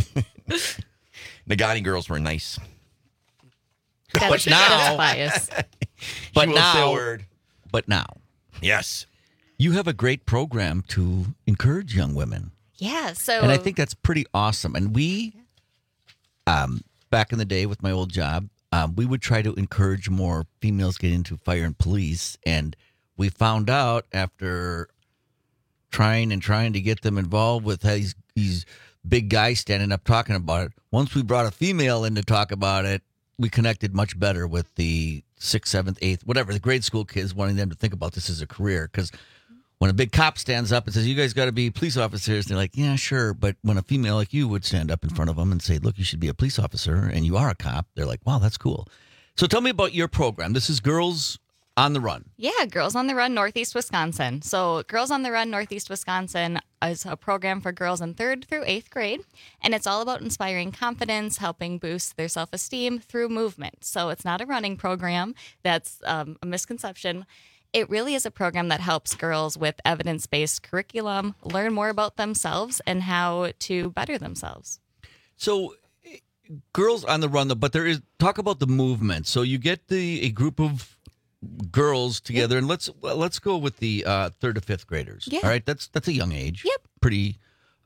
Nagani girls were nice. But now, bias. But She won't say a now, word. but now, yes, you have a great program to encourage young women. Yeah. So, And I think that's pretty awesome. And we, back in the day with my old job, we would try to encourage more females get into fire and police. And we found out after trying to get them involved with these big guys standing up talking about it, once we brought a female in to talk about it, we connected much better with the 6th, 7th, 8th, whatever, the grade school kids, wanting them to think about this as a career. Because when a big cop stands up and says, you guys got to be police officers, they're like, yeah, sure. But when a female like you would stand up in front of them and say, look, you should be a police officer and you are a cop, they're like, wow, that's cool. So tell me about your program. This is Girls on the Run. yeah, Girls on the Run, Northeast Wisconsin. So Girls on the Run, Northeast Wisconsin is a program for girls in 3rd through 8th grade. And it's all about inspiring confidence, helping boost their self-esteem through movement. So it's not a running program. That's a misconception. It really is a program that helps girls with evidence-based curriculum learn more about themselves and how to better themselves. So Girls on the Run, but there is talk about the movement. So you get a group of girls together, and let's go with the 3rd to 5th graders. Yeah. All right, that's a young age. Yep. Pretty,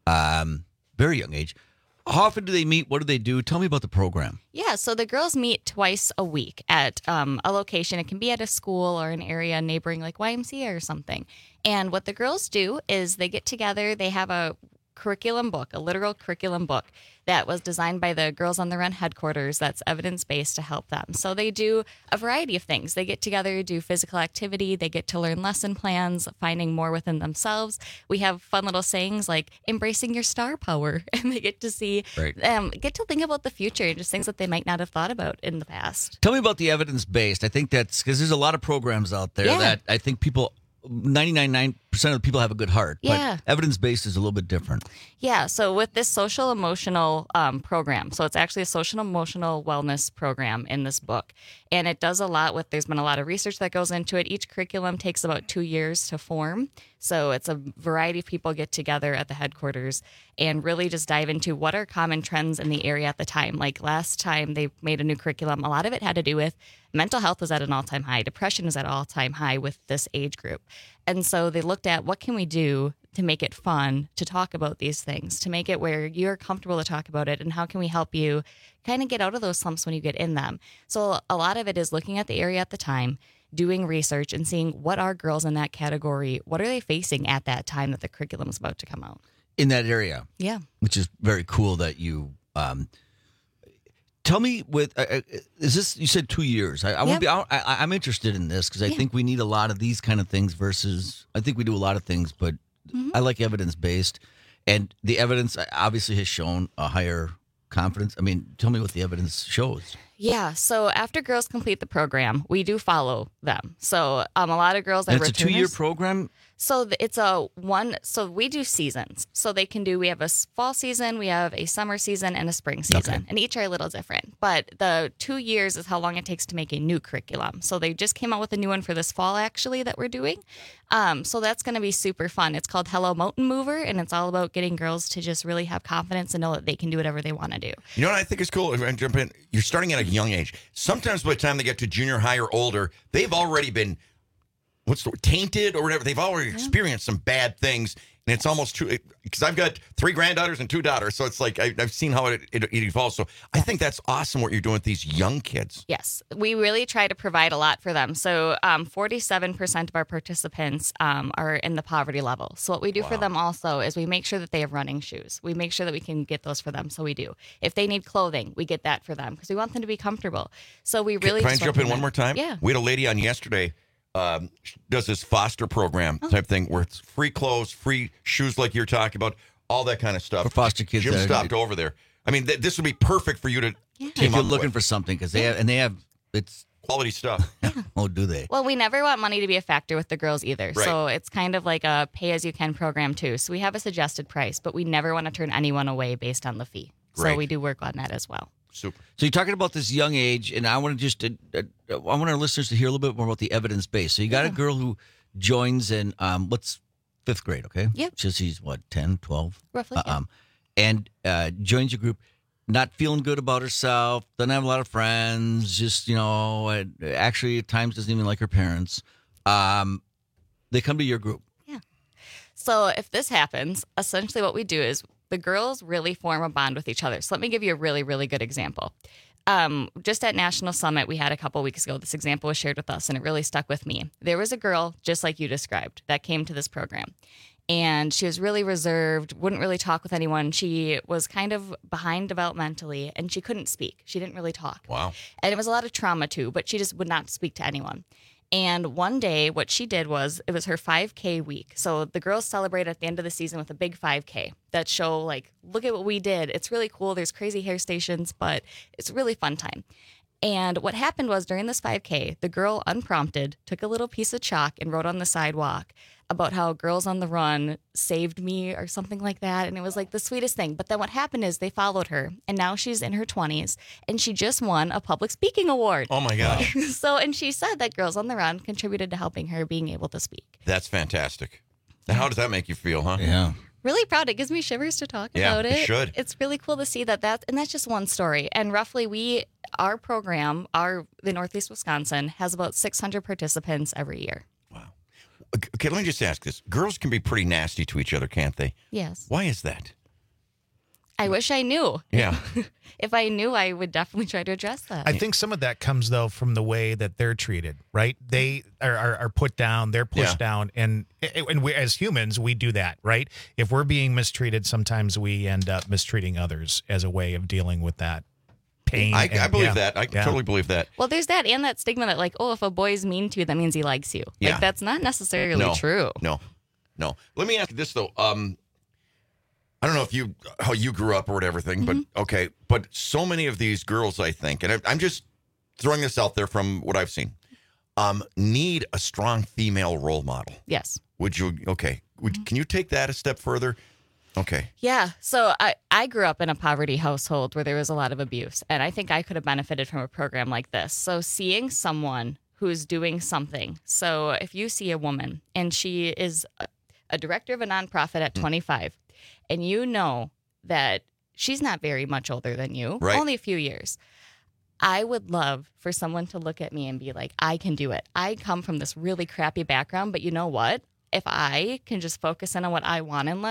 very young age. How often do they meet? What do they do? Tell me about the program. Yeah, so the girls meet twice a week at a location. It can be at a school or an area neighboring like YMCA or something. And what the girls do is they get together. They have a curriculum book, a literal curriculum book that was designed by the Girls on the Run headquarters that's evidence-based to help them. So they do a variety of things. They get together, do physical activity. They get to learn lesson plans, finding more within themselves. We have fun little sayings like embracing your star power. And they get to see, get to think about the future, just things that they might not have thought about in the past. Tell me about the evidence-based. I think that's because there's a lot of programs out there that I think people 99% of the people have a good heart, Yeah. but evidence-based is a little bit different. Yeah, so with this social emotional program, so it's actually a social emotional wellness program in this book. And it does a lot with, there's been a lot of research that goes into it. Each curriculum takes about 2 years to form. So it's a variety of people get together at the headquarters and really just dive into what are common trends in the area at the time. Like last time they made a new curriculum, a lot of it had to do with mental health was at an all-time high. Depression is at an all-time high with this age group. And so they looked at what can we do to make it fun to talk about these things, to make it where you're comfortable to talk about it, and how can we help you kind of get out of those slumps when you get in them. So a lot of it is looking at the area at the time, doing research and seeing what are girls in that category, what are they facing at that time that the curriculum is about to come out. in that area. Yeah. Which is very cool that you. Tell me, with is this? You said 2 years. I want to be. I'm interested in this because I think we need a lot of these kind of things. Versus, I think we do a lot of things, but I like evidence based, and the evidence obviously has shown a higher confidence. I mean, tell me what the evidence shows. Yeah. So after girls complete the program, we do follow them. So a lot of girls are And it's a returners. 2-year program. So it's a one. So we do seasons. So they can do. We have a fall season, we have a summer season, and a spring season, and each are a little different. But the 2 years is how long it takes to make a new curriculum. So they just came out with a new one for this fall, actually, that we're doing. So that's going to be super fun. It's called Hello Mountain Mover, and it's all about getting girls to just really have confidence and know that they can do whatever they want to do. You know what I think is cool? If I jump in, you're starting at a young age. Sometimes by the time they get to junior high or older, they've already been tainted or whatever. They've already experienced some bad things, and it's almost true because I've got 3 granddaughters and 2 daughters, so it's like I've seen how it evolves. So I think that's awesome what you're doing with these young kids. Yes, we really try to provide a lot for them. So 47% of our participants are in the poverty level. So what we do for them also is we make sure that they have running shoes. We make sure that we can get those for them. So we do. If they need clothing, we get that for them because we want them to be comfortable. So we really Can I jump in one more time? Yeah. We had a lady on yesterday. Does this foster program type thing where it's free clothes, free shoes, like you're talking about, all that kind of stuff. For foster kids, Jim stopped over there. I mean, this would be perfect for you to If team you're up looking with. for something, because they have it's quality stuff. Oh, do they? Well, we never want money to be a factor with the girls either. Right. So it's kind of like a pay-as-you-can program too. So we have a suggested price, but we never want to turn anyone away based on the fee. So Great. we do work on that as well. Super. So you're talking about this young age, and I want to just I want our listeners to hear a little bit more about the evidence base. So you got a girl who joins in what's 5th grade, okay? Yep. So she's what, 10, 12? Roughly. Yeah. And joins your group, not feeling good about herself, doesn't have a lot of friends, just, actually at times doesn't even like her parents. They come to your group. So if this happens, essentially what we do is the girls really form a bond with each other. So let me give you a really, really good example. Just at National Summit, we had a couple weeks ago, this example was shared with us, and it really stuck with me. There was a girl, just like you described, that came to this program. And she was really reserved, wouldn't really talk with anyone. She was kind of behind developmentally, and she couldn't speak. She didn't really talk. Wow. And it was a lot of trauma, too, but she just would not speak to anyone. And one day, what she did was, it was her 5K week. So the girls celebrate at the end of the season with a big 5K that show, like, look at what we did. It's really cool. There's crazy hair stations, but it's a really fun time. And what happened was during this 5K, the girl, unprompted, took a little piece of chalk and wrote on the sidewalk about how Girls on the Run saved me or something like that. And it was like the sweetest thing. But then what happened is they followed her, and now she's in her 20s, and she just won a public speaking award. Oh, my gosh. And she said that Girls on the Run contributed to helping her being able to speak. That's fantastic. Now, how does that make you feel, huh? Yeah. Really proud. It gives me shivers to talk Yeah, about it it. should. It's really cool to see that and that's just one story. And roughly our program, the Northeast Wisconsin, has about 600 participants every year. Okay, let me just ask this. Girls can be pretty nasty to each other, can't they? Yes. Why is that? I wish I knew. Yeah. If I knew, I would definitely try to address that. I think some of that comes, though, from the way that they're treated, right? They are put down, they're pushed down, and we, as humans, we do that, right? If we're being mistreated, sometimes we end up mistreating others as a way of dealing with that pain. I believe that. I totally believe that. Well, there's that and that stigma that, like, oh, if a boy's mean to you, that means he likes you. Yeah. Like, that's not necessarily true. No. Let me ask you this, though. I don't know how you grew up or whatever thing, but okay. But so many of these girls, I think, and I'm just throwing this out there from what I've seen, need a strong female role model. Yes. Would you? Okay. Can you take that a step further? Okay. Yeah. So I grew up in a poverty household where there was a lot of abuse, and I think I could have benefited from a program like this. So seeing someone who's doing something. So if you see a woman and she is a director of a nonprofit at 25, and you know that she's not very much older than you, Right. only a few years. I would love for someone to look at me and be like, I can do it. I come from this really crappy background, but you know what? If I can just focus in on what I want in life,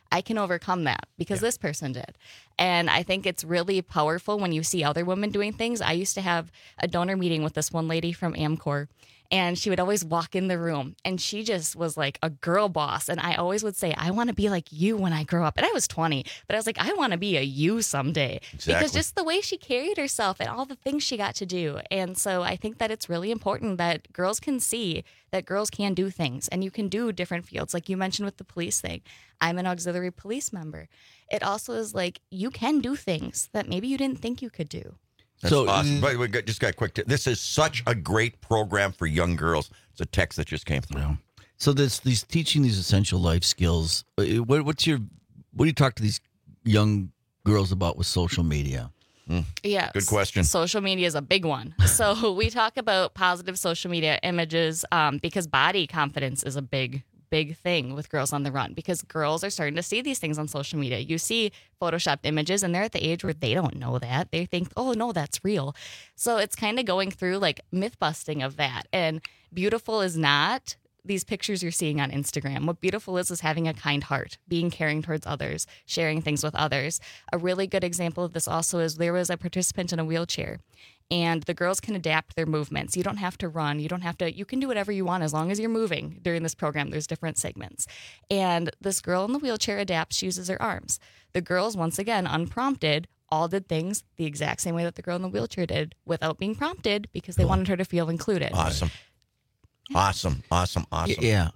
I can overcome that because this person did. And I think it's really powerful when you see other women doing things. I used to have a donor meeting with this one lady from Amcor, and she would always walk in the room, and she just was like a girl boss. And I always would say, I want to be like you when I grow up. And I was 20, but I was like, I want to be a you someday. Exactly. Because just the way she carried herself and all the things she got to do. And so I think that it's really important that girls can see that girls can do things, and you can do different fields. Like you mentioned with the police thing, I'm an auxiliary police member. It also is like you can do things that maybe you didn't think you could do. That's awesome. But we just got a quick tip. This is such a great program for young girls. It's a text that just came through. Yeah. So these teaching these essential life skills. What do you talk to these young girls about with social media? Yeah. Good question. Social media is a big one. So we talk about positive social media images because body confidence is a big thing with Girls on the Run, because girls are starting to see these things on social media. You see photoshopped images, and they're at the age where they don't know that. They think, oh, no, that's real. So it's kind of going through like myth busting of that. And beautiful is not these pictures you're seeing on Instagram. What beautiful is having a kind heart, being caring towards others, sharing things with others. A really good example of this also is there was a participant in a wheelchair, and the girls can adapt their movements. You don't have to run. You can do whatever you want as long as you're moving during this program. There's different segments. And this girl in the wheelchair adapts, she uses her arms. The girls, once again, unprompted, all did things the exact same way that the girl in the wheelchair did without being prompted because they wanted her to feel included. Awesome. Awesome. Yeah.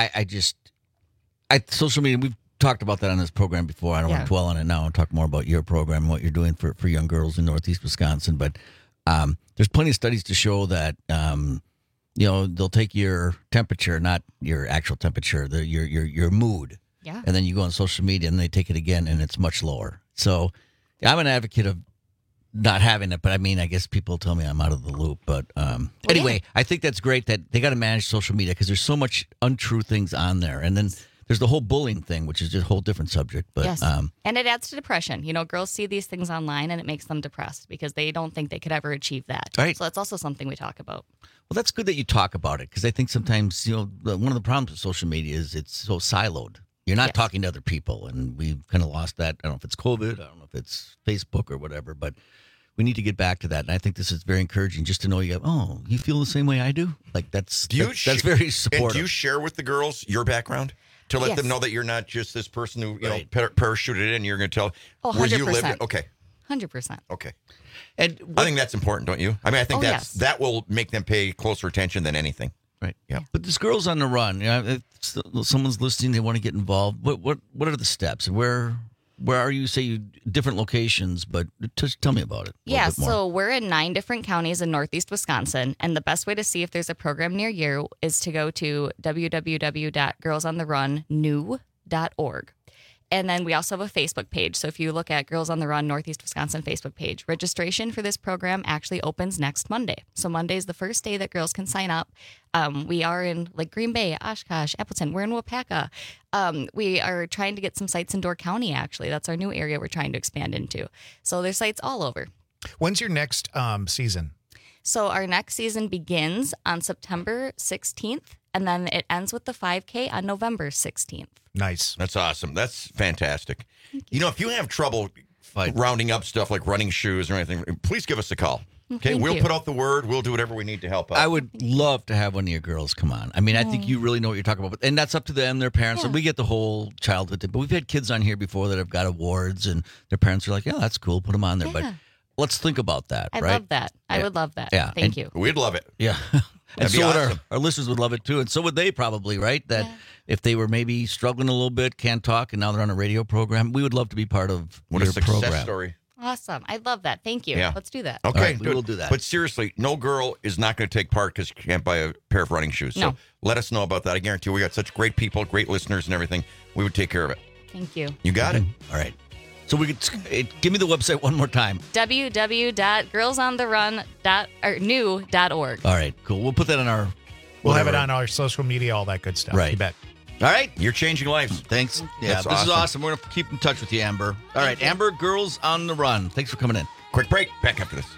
I social media, we've talked about that on this program before. I don't want to dwell on it now and talk more about your program and what you're doing for young girls in Northeast Wisconsin. But there's plenty of studies to show that, they'll take your temperature, not your actual temperature, your mood. Yeah. And then you go on social media and they take it again and it's much lower. So I'm an advocate of not having it, but I mean, I guess people tell me I'm out of the loop. But anyway, I think that's great that they got to manage social media because there's so much untrue things on there. And then there's the whole bullying thing, which is just a whole different subject. But yes. And it adds to depression. Girls see these things online and it makes them depressed because they don't think they could ever achieve that. Right. So that's also something we talk about. Well, that's good that you talk about it because I think sometimes, one of the problems with social media is it's so siloed. You're not talking to other people, and we've kind of lost that. I don't know if it's COVID, I don't know if it's Facebook or whatever, but we need to get back to that. And I think this is very encouraging just to know you feel the same way I do? Like that's very supportive. And do you share with the girls your background? To let them know that you're not just this person who, parachuted in, you're going to tell where you live. Okay. 100%. Okay. And I think that's important, don't you? I mean, I think that will make them pay closer attention than anything. Right. Yeah. But this Girls on the Run, if someone's listening, they want to get involved. What are the steps? Where are you? Say you different locations, but just tell me about it. Yeah, so we're in 9 different counties in Northeast Wisconsin, and the best way to see if there's a program near you is to go to www.girlsontheRunnew.org. And then we also have a Facebook page. So if you look at Girls on the Run Northeast Wisconsin Facebook page, registration for this program actually opens next Monday. So Monday is the first day that girls can sign up. We are in Green Bay, Oshkosh, Appleton. We're in Waupaca. We are trying to get some sites in Door County, actually. That's our new area we're trying to expand into. So there's sites all over. When's your next season? So our next season begins on September 16th, and then it ends with the 5K on November 16th. Nice. That's awesome. That's fantastic. If you have trouble rounding up stuff like running shoes or anything, please give us a call. Okay, we'll put out the word. We'll do whatever we need to help out. I would love to have one of your girls come on. I mean, I think you really know what you're talking about. And that's up to them, their parents. And we get the whole childhood thing. But we've had kids on here before that have got awards, and their parents are like, yeah, that's cool. Put them on there. But let's think about that, I right? love that. I would love that. Yeah. Thank you. We'd love it. Yeah. And so would our listeners would love it too. And so would they probably, right? That if they were maybe struggling a little bit, can't talk, and now they're on a radio program, we would love to be part of your success program. Story. Awesome. I love that. Thank you. Yeah. Let's do that. Okay. We will do that. But seriously, no girl is not going to take part because she can't buy a pair of running shoes. So let us know about that. I guarantee we got such great people, great listeners and everything. We would take care of it. Thank you. You got it? All right. So we could give me the website one more time. www.girlsontherun.new.org. All right, cool. We'll put that on our... We'll have it on our social media, all that good stuff. Right. You bet. All right. You're changing lives. Thanks. Yeah, That's this is awesome. We're going to keep in touch with you, Amber. All right, Amber, Girls on the Run. Thanks for coming in. Quick break. Back after this.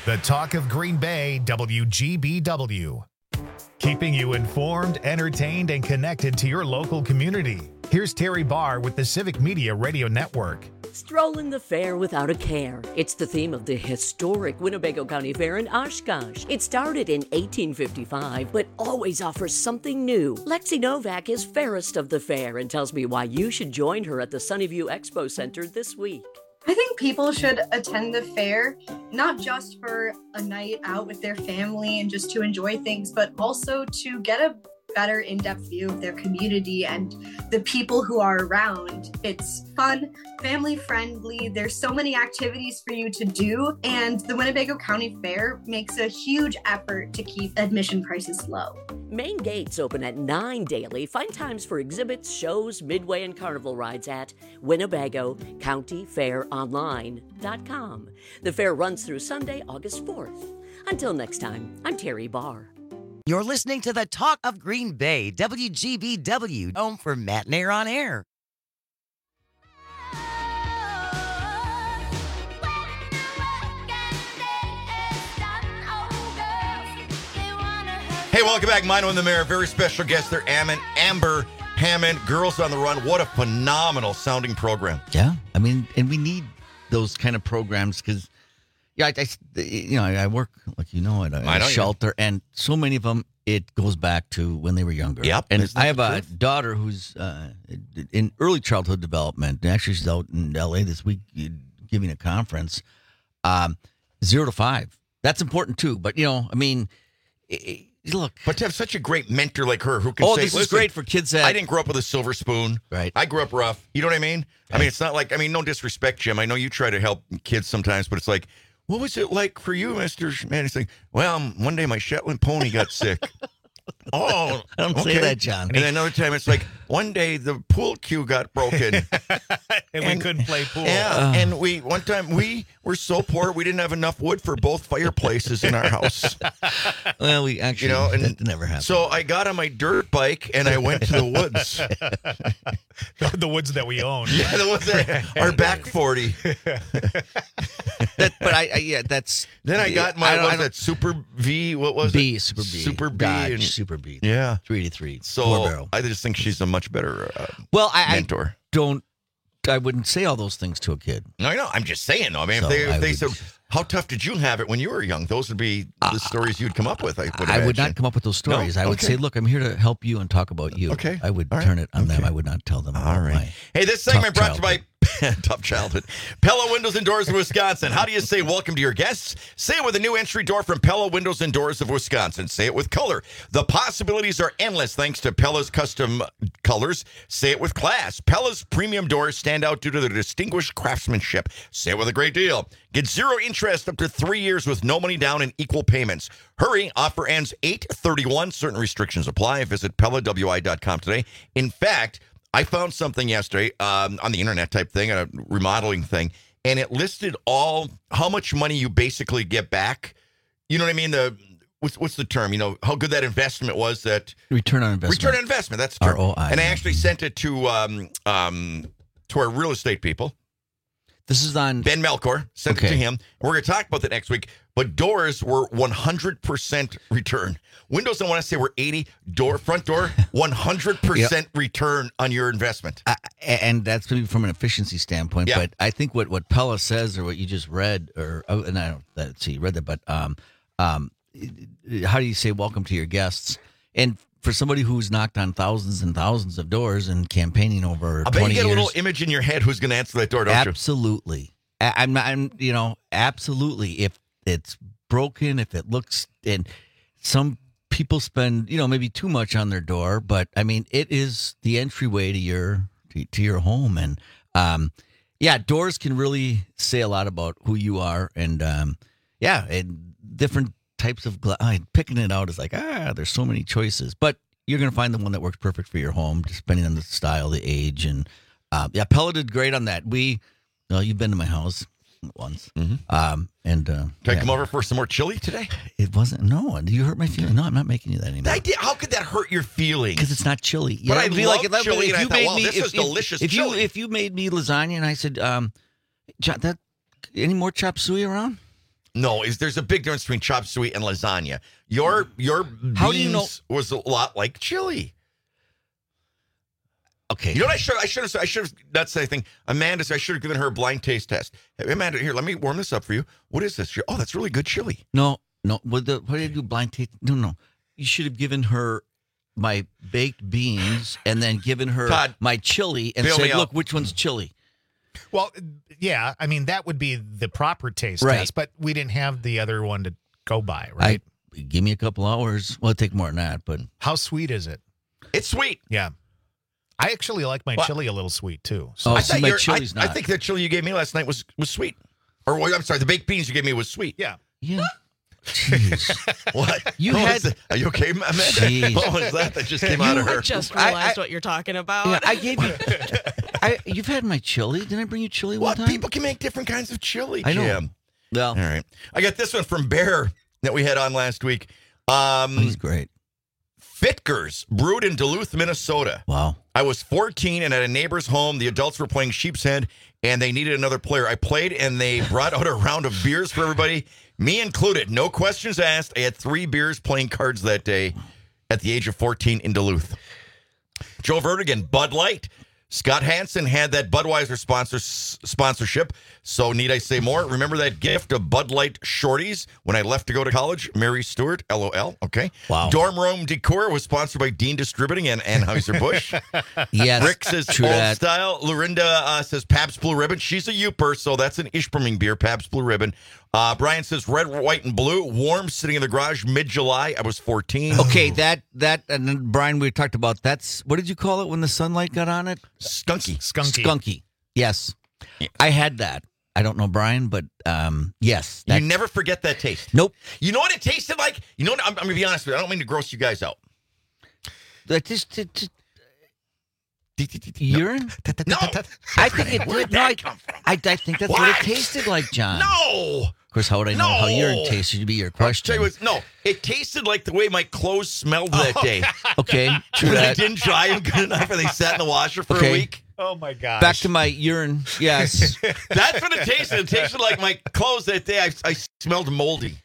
The talk of Green Bay, WGBW. Keeping you informed, entertained, and connected to your local community. Here's Terry Barr with the Civic Media Radio Network. Strolling the fair without a care. It's the theme of the historic Winnebago County Fair in Oshkosh. It started in 1855, but always offers something new. Lexi Novak is fairest of the fair and tells me why you should join her at the Sunnyview Expo Center this week. I think people should attend the fair, not just for a night out with their family and just to enjoy things, but also to get a better in-depth view of their community and the people who are around. It's fun, family-friendly. There's so many activities for you to do, and the Winnebago County Fair makes a huge effort to keep admission prices low. Main gates open at 9 daily. Find times for exhibits, shows, midway, and carnival rides at WinnebagoCountyFairOnline.com. The fair runs through Sunday, August 4th. Until next time, I'm Terry Barr. You're listening to the Talk of Green Bay, WGBW, home for Matt and Air on Air. Hey, welcome back. Mino and the Mayor. Very special guest there, Amber Hammond, Girls on the Run. What a phenomenal sounding program. Yeah, I mean, and we need those kind of programs because, yeah, I work, like you know, at a shelter, and so many of them, it goes back to when they were younger. Yep. And I have a daughter who's in early childhood development. Actually, she's out in L.A. this week giving a conference. 0 to 5. That's important too. But I mean, look. But to have such a great mentor like her who can say, this is great for kids that I didn't grow up with a silver spoon. Right. I grew up rough. You know what I mean? Right. I mean, it's not like, no disrespect, Jim. I know you try to help kids sometimes, but it's like, what was it like for you, Mr. Man? He's like, well, one day my Shetland pony got sick. Oh, I don't say that, John. And then another time it's like, one day the pool cue got broken. and we couldn't play pool. Yeah, and one time we were so poor we didn't have enough wood for both fireplaces in our house. Well, we actually, that never happened. So I got on my dirt bike and I went to the woods. The woods that we own. Yeah, the woods that are back 40. That's. Then I got my Super V. What was B, it? Super B. Super B. Dodge, and, Super B. Yeah. 383. So I just think she's a much better mentor. I wouldn't say all those things to a kid. No, I know. I'm just saying, though. I mean, if they said, how tough did you have it when you were young? Those would be the stories you'd come up with, I would not come up with those stories. No? I would say, look, I'm here to help you and talk about you. Okay. I would turn it on them. I would not tell them. All right. Hey, this segment brought to you by Tough Childhood. Pella Windows and Doors of Wisconsin. How do you say welcome to your guests? Say it with a new entry door from Pella Windows and Doors of Wisconsin. Say it with color. The possibilities are endless thanks to Pella's custom colors. Say it with class. Pella's premium doors stand out due to their distinguished craftsmanship. Say it with a great deal. Get 0 interest up to 3 years with no money down and equal payments. Hurry. Offer ends 8/31. Certain restrictions apply. Visit PellaWI.com today. In fact, I found something yesterday on the internet type thing, a remodeling thing, and it listed how much money you basically get back. You know what I mean? What's the term? How good that investment was. That return on investment. Return on investment. That's the term. ROI. And I actually sent it to our real estate people. This is on Ben Melkor. Sent it to him. We're going to talk about that next week. But doors were 100% return. Windows, I want to say, were 80. Front door, 100% return on your investment. And that's maybe from an efficiency standpoint. Yeah. But I think what Pella says, or what you just read, and I don't see you read that, but how do you say welcome to your guests? And for somebody who's knocked on thousands and thousands of doors and campaigning over 20 years. I bet you get a little image in your head who's going to answer that door, don't you? Absolutely. Absolutely. If it's broken, if it looks, and some people spend, maybe too much on their door, but I mean, it is the entryway to your home. And doors can really say a lot about who you are. And and different types of picking it out is like, there's so many choices, but you're going to find the one that works perfect for your home, depending on the style, the age. And Pella did great on that. You've been to my house once. Mm-hmm. Can I come over for some more chili today? It wasn't. No, you hurt my feelings. No, I'm not making you that anymore. How could that hurt your feelings? Because it's not chili. But I love chili, and I thought, wow, this is delicious chili. If you made me lasagna and I said, John, any more chop suey around? No, there's a big difference between chop suey and lasagna. Your beans How do you know? was a lot like chili. Okay. You know what I should have that's the thing. Amanda said I should have given her a blind taste test. Hey, Amanda, here, let me warm this up for you. What is this? Oh, that's really good chili. No. What did you do? Blind taste? No. You should have given her my baked beans and then given her Todd, my chili and bail me said, out. look, which one's chili? Well, yeah, I mean, that would be the proper taste Right. test, but we didn't have the other one to go by, right? Give me a couple hours. Well, it'll take more than that, but. How sweet is it? It's sweet. Yeah. I actually like my chili a little sweet, too. So Oh, I see, my chili's I not. think that chili you gave me last night was sweet. Or I'm sorry, the baked beans you gave me was sweet. Yeah. Yeah. Jeez. What? You had. Are you okay, Amanda? Jeez. What was that just came out of her? I just realized what you're talking about. Yeah, I gave you. You've had my chili. Didn't I bring you chili one What? time? People can make different kinds of chili, I know. Jim. Well, All right. I got this one from Bear that we had on last week. he's great. Fitgers, brewed in Duluth, Minnesota. Wow. I was 14 and at a neighbor's home, the adults were playing Sheep's Head and they needed another player. I played and they brought out a round of beers for everybody, me included. No questions asked. I had 3 beers playing cards that day at the age of 14 in Duluth. Joe Vertigan, Bud Light. Scott Hansen had that Budweiser sponsorship. So need I say more? Remember that gift of Bud Light shorties when I left to go to college? Mary Stewart, LOL. Okay. Wow. Dorm Room Decor was sponsored by Dean Distributing and Anheuser-Busch. Yes. Rick says true Old that. Style. Lorinda says Pabst Blue Ribbon. She's a Youper, so that's an Ishpeming beer, Pabst Blue Ribbon. Brian says red, white, and blue. Warm, sitting in the garage mid-July. I was 14. Okay, that, and then Brian, we talked about that's, what did you call it when the sunlight got on it? Skunky. Skunky. Yes. I had that. I don't know, Brian, but yes. You never forget that taste. Nope. You know what it tasted like? You know what? I'm going to be honest with you. I don't mean to gross you guys out. That just urine? No. I think it Where did. did No, that come from? I think that's Why? what it tasted like, John. No. Of course, how would I know how urine tasted? Would be your question. No, it tasted like the way my clothes smelled that day. Okay, true When I that. didn't dry them good enough and they sat in the washer for Okay. a week. Oh, my gosh. Back to my urine. Yes. That's what it tasted. It tasted like my clothes that day. I smelled moldy.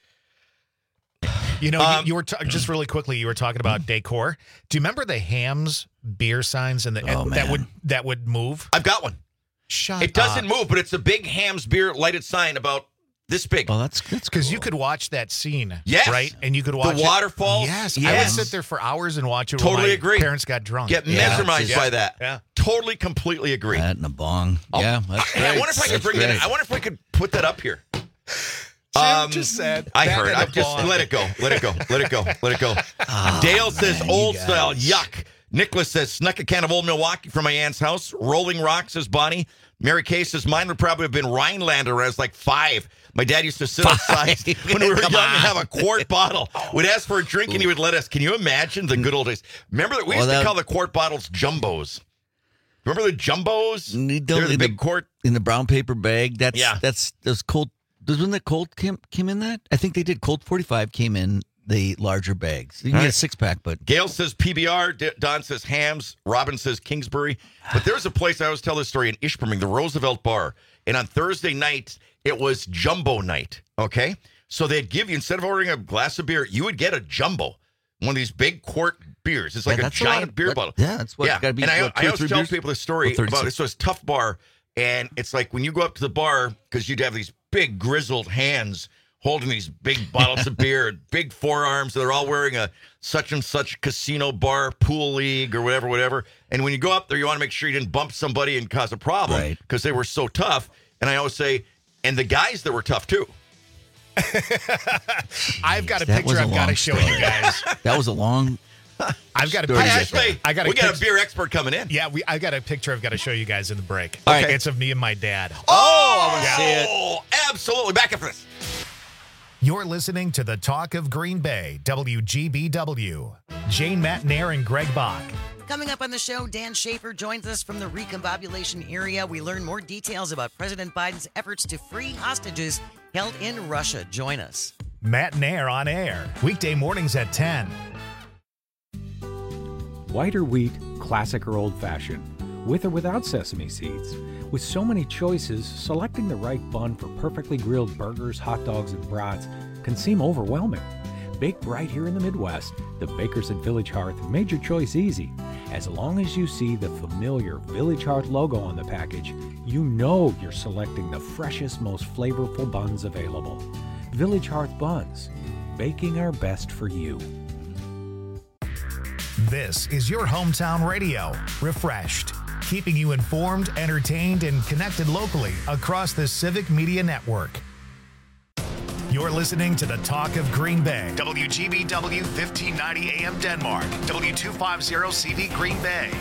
You know, you were just really quickly. You were talking about decor. Do you remember the Hams beer signs and that would move? I've got one. Shut It doesn't up. move, but it's a big Hams beer lighted sign about this big. Oh, that's Because you could watch that scene, Yes. right? And you could watch The waterfalls. Yes, I would Yes. sit there for hours and watch it. while Totally my agree. Parents got drunk. Get Yeah, mesmerized it's by that. Yeah. Totally, completely agree. That and a bong. Yeah, that's Hey, great. I wonder if I could That's bring that in. great. I wonder if we could put that up here. Jim just said. I that heard. and I a just bong. let it go. Let it go. Let it go. Let it go. Dale says old style. Yuck. Nicholas says snuck a can of Old Milwaukee from my aunt's house. Rolling Rock, says Bonnie. Mary Kay says mine would probably have been Rhinelander when I was like 5. My dad used to sit outside when we were young and have a quart bottle. We'd ask for a drink and he would let us. Can you imagine the good old days? Remember that we used to call the quart bottles jumbos. Remember the jumbos? They're the big quart in the brown paper bag. That's Yeah. Those Colt. Wasn't that Colt came in that? I think they did. Colt 45 came in the larger bags. You can All get right. a 6-pack, but Gail says PBR. Don says Hams. Robin says Kingsbury. But there's a place I always tell this story in Ishpeming, the Roosevelt Bar. And on Thursday nights, it was jumbo night. Okay? So they'd give you, instead of ordering a glass of beer, you would get a jumbo. One of these big quart beers. It's like Yeah, a that's a lot giant of- beer that- bottle. yeah, that's what- gotta be, And I what, 2 or always 3 tell beers? people this story Or 36? about it. So it's Tough Bar. And it's like when you go up to the bar, because you'd have these big grizzled hands holding these big bottles of beer and big forearms. They're all wearing a such and such casino bar, pool league or whatever. And when you go up there, you want to make sure you didn't bump somebody and cause a problem because they were so tough. And I always say, and the guys that were tough too. I've got a that picture was a I've got to long show story. you guys. That was a long. I've got a story. picture. Actually, I got we got a beer expert coming in. Yeah, I got a picture I've got to show you guys in the break. All right. It's of me and my dad. Oh, I want to see it. Oh, absolutely. Back up for this. You're listening to the Talk of Green Bay, WGBW. Jane Matnair and Greg Bach. Coming up on the show, Dan Schaefer joins us from the recombobulation area. We learn more details about President Biden's efforts to free hostages held in Russia. Join us. Matt Nair on air, weekday mornings at 10. White or wheat, classic or old-fashioned, with or without sesame seeds. With so many choices, selecting the right bun for perfectly grilled burgers, hot dogs, and brats can seem overwhelming. Baked right here in the Midwest, the bakers at Village Hearth made your choice easy. As long as you see the familiar Village Hearth logo on the package, you know you're selecting the freshest, most flavorful buns available. Village Hearth Buns, baking our best for you. This is your hometown radio, Refreshed, keeping you informed, entertained, and connected locally across the Civic Media Network. You're listening to the Talk of Green Bay, WGBW 1590 AM Denmark, W250 CV Green Bay.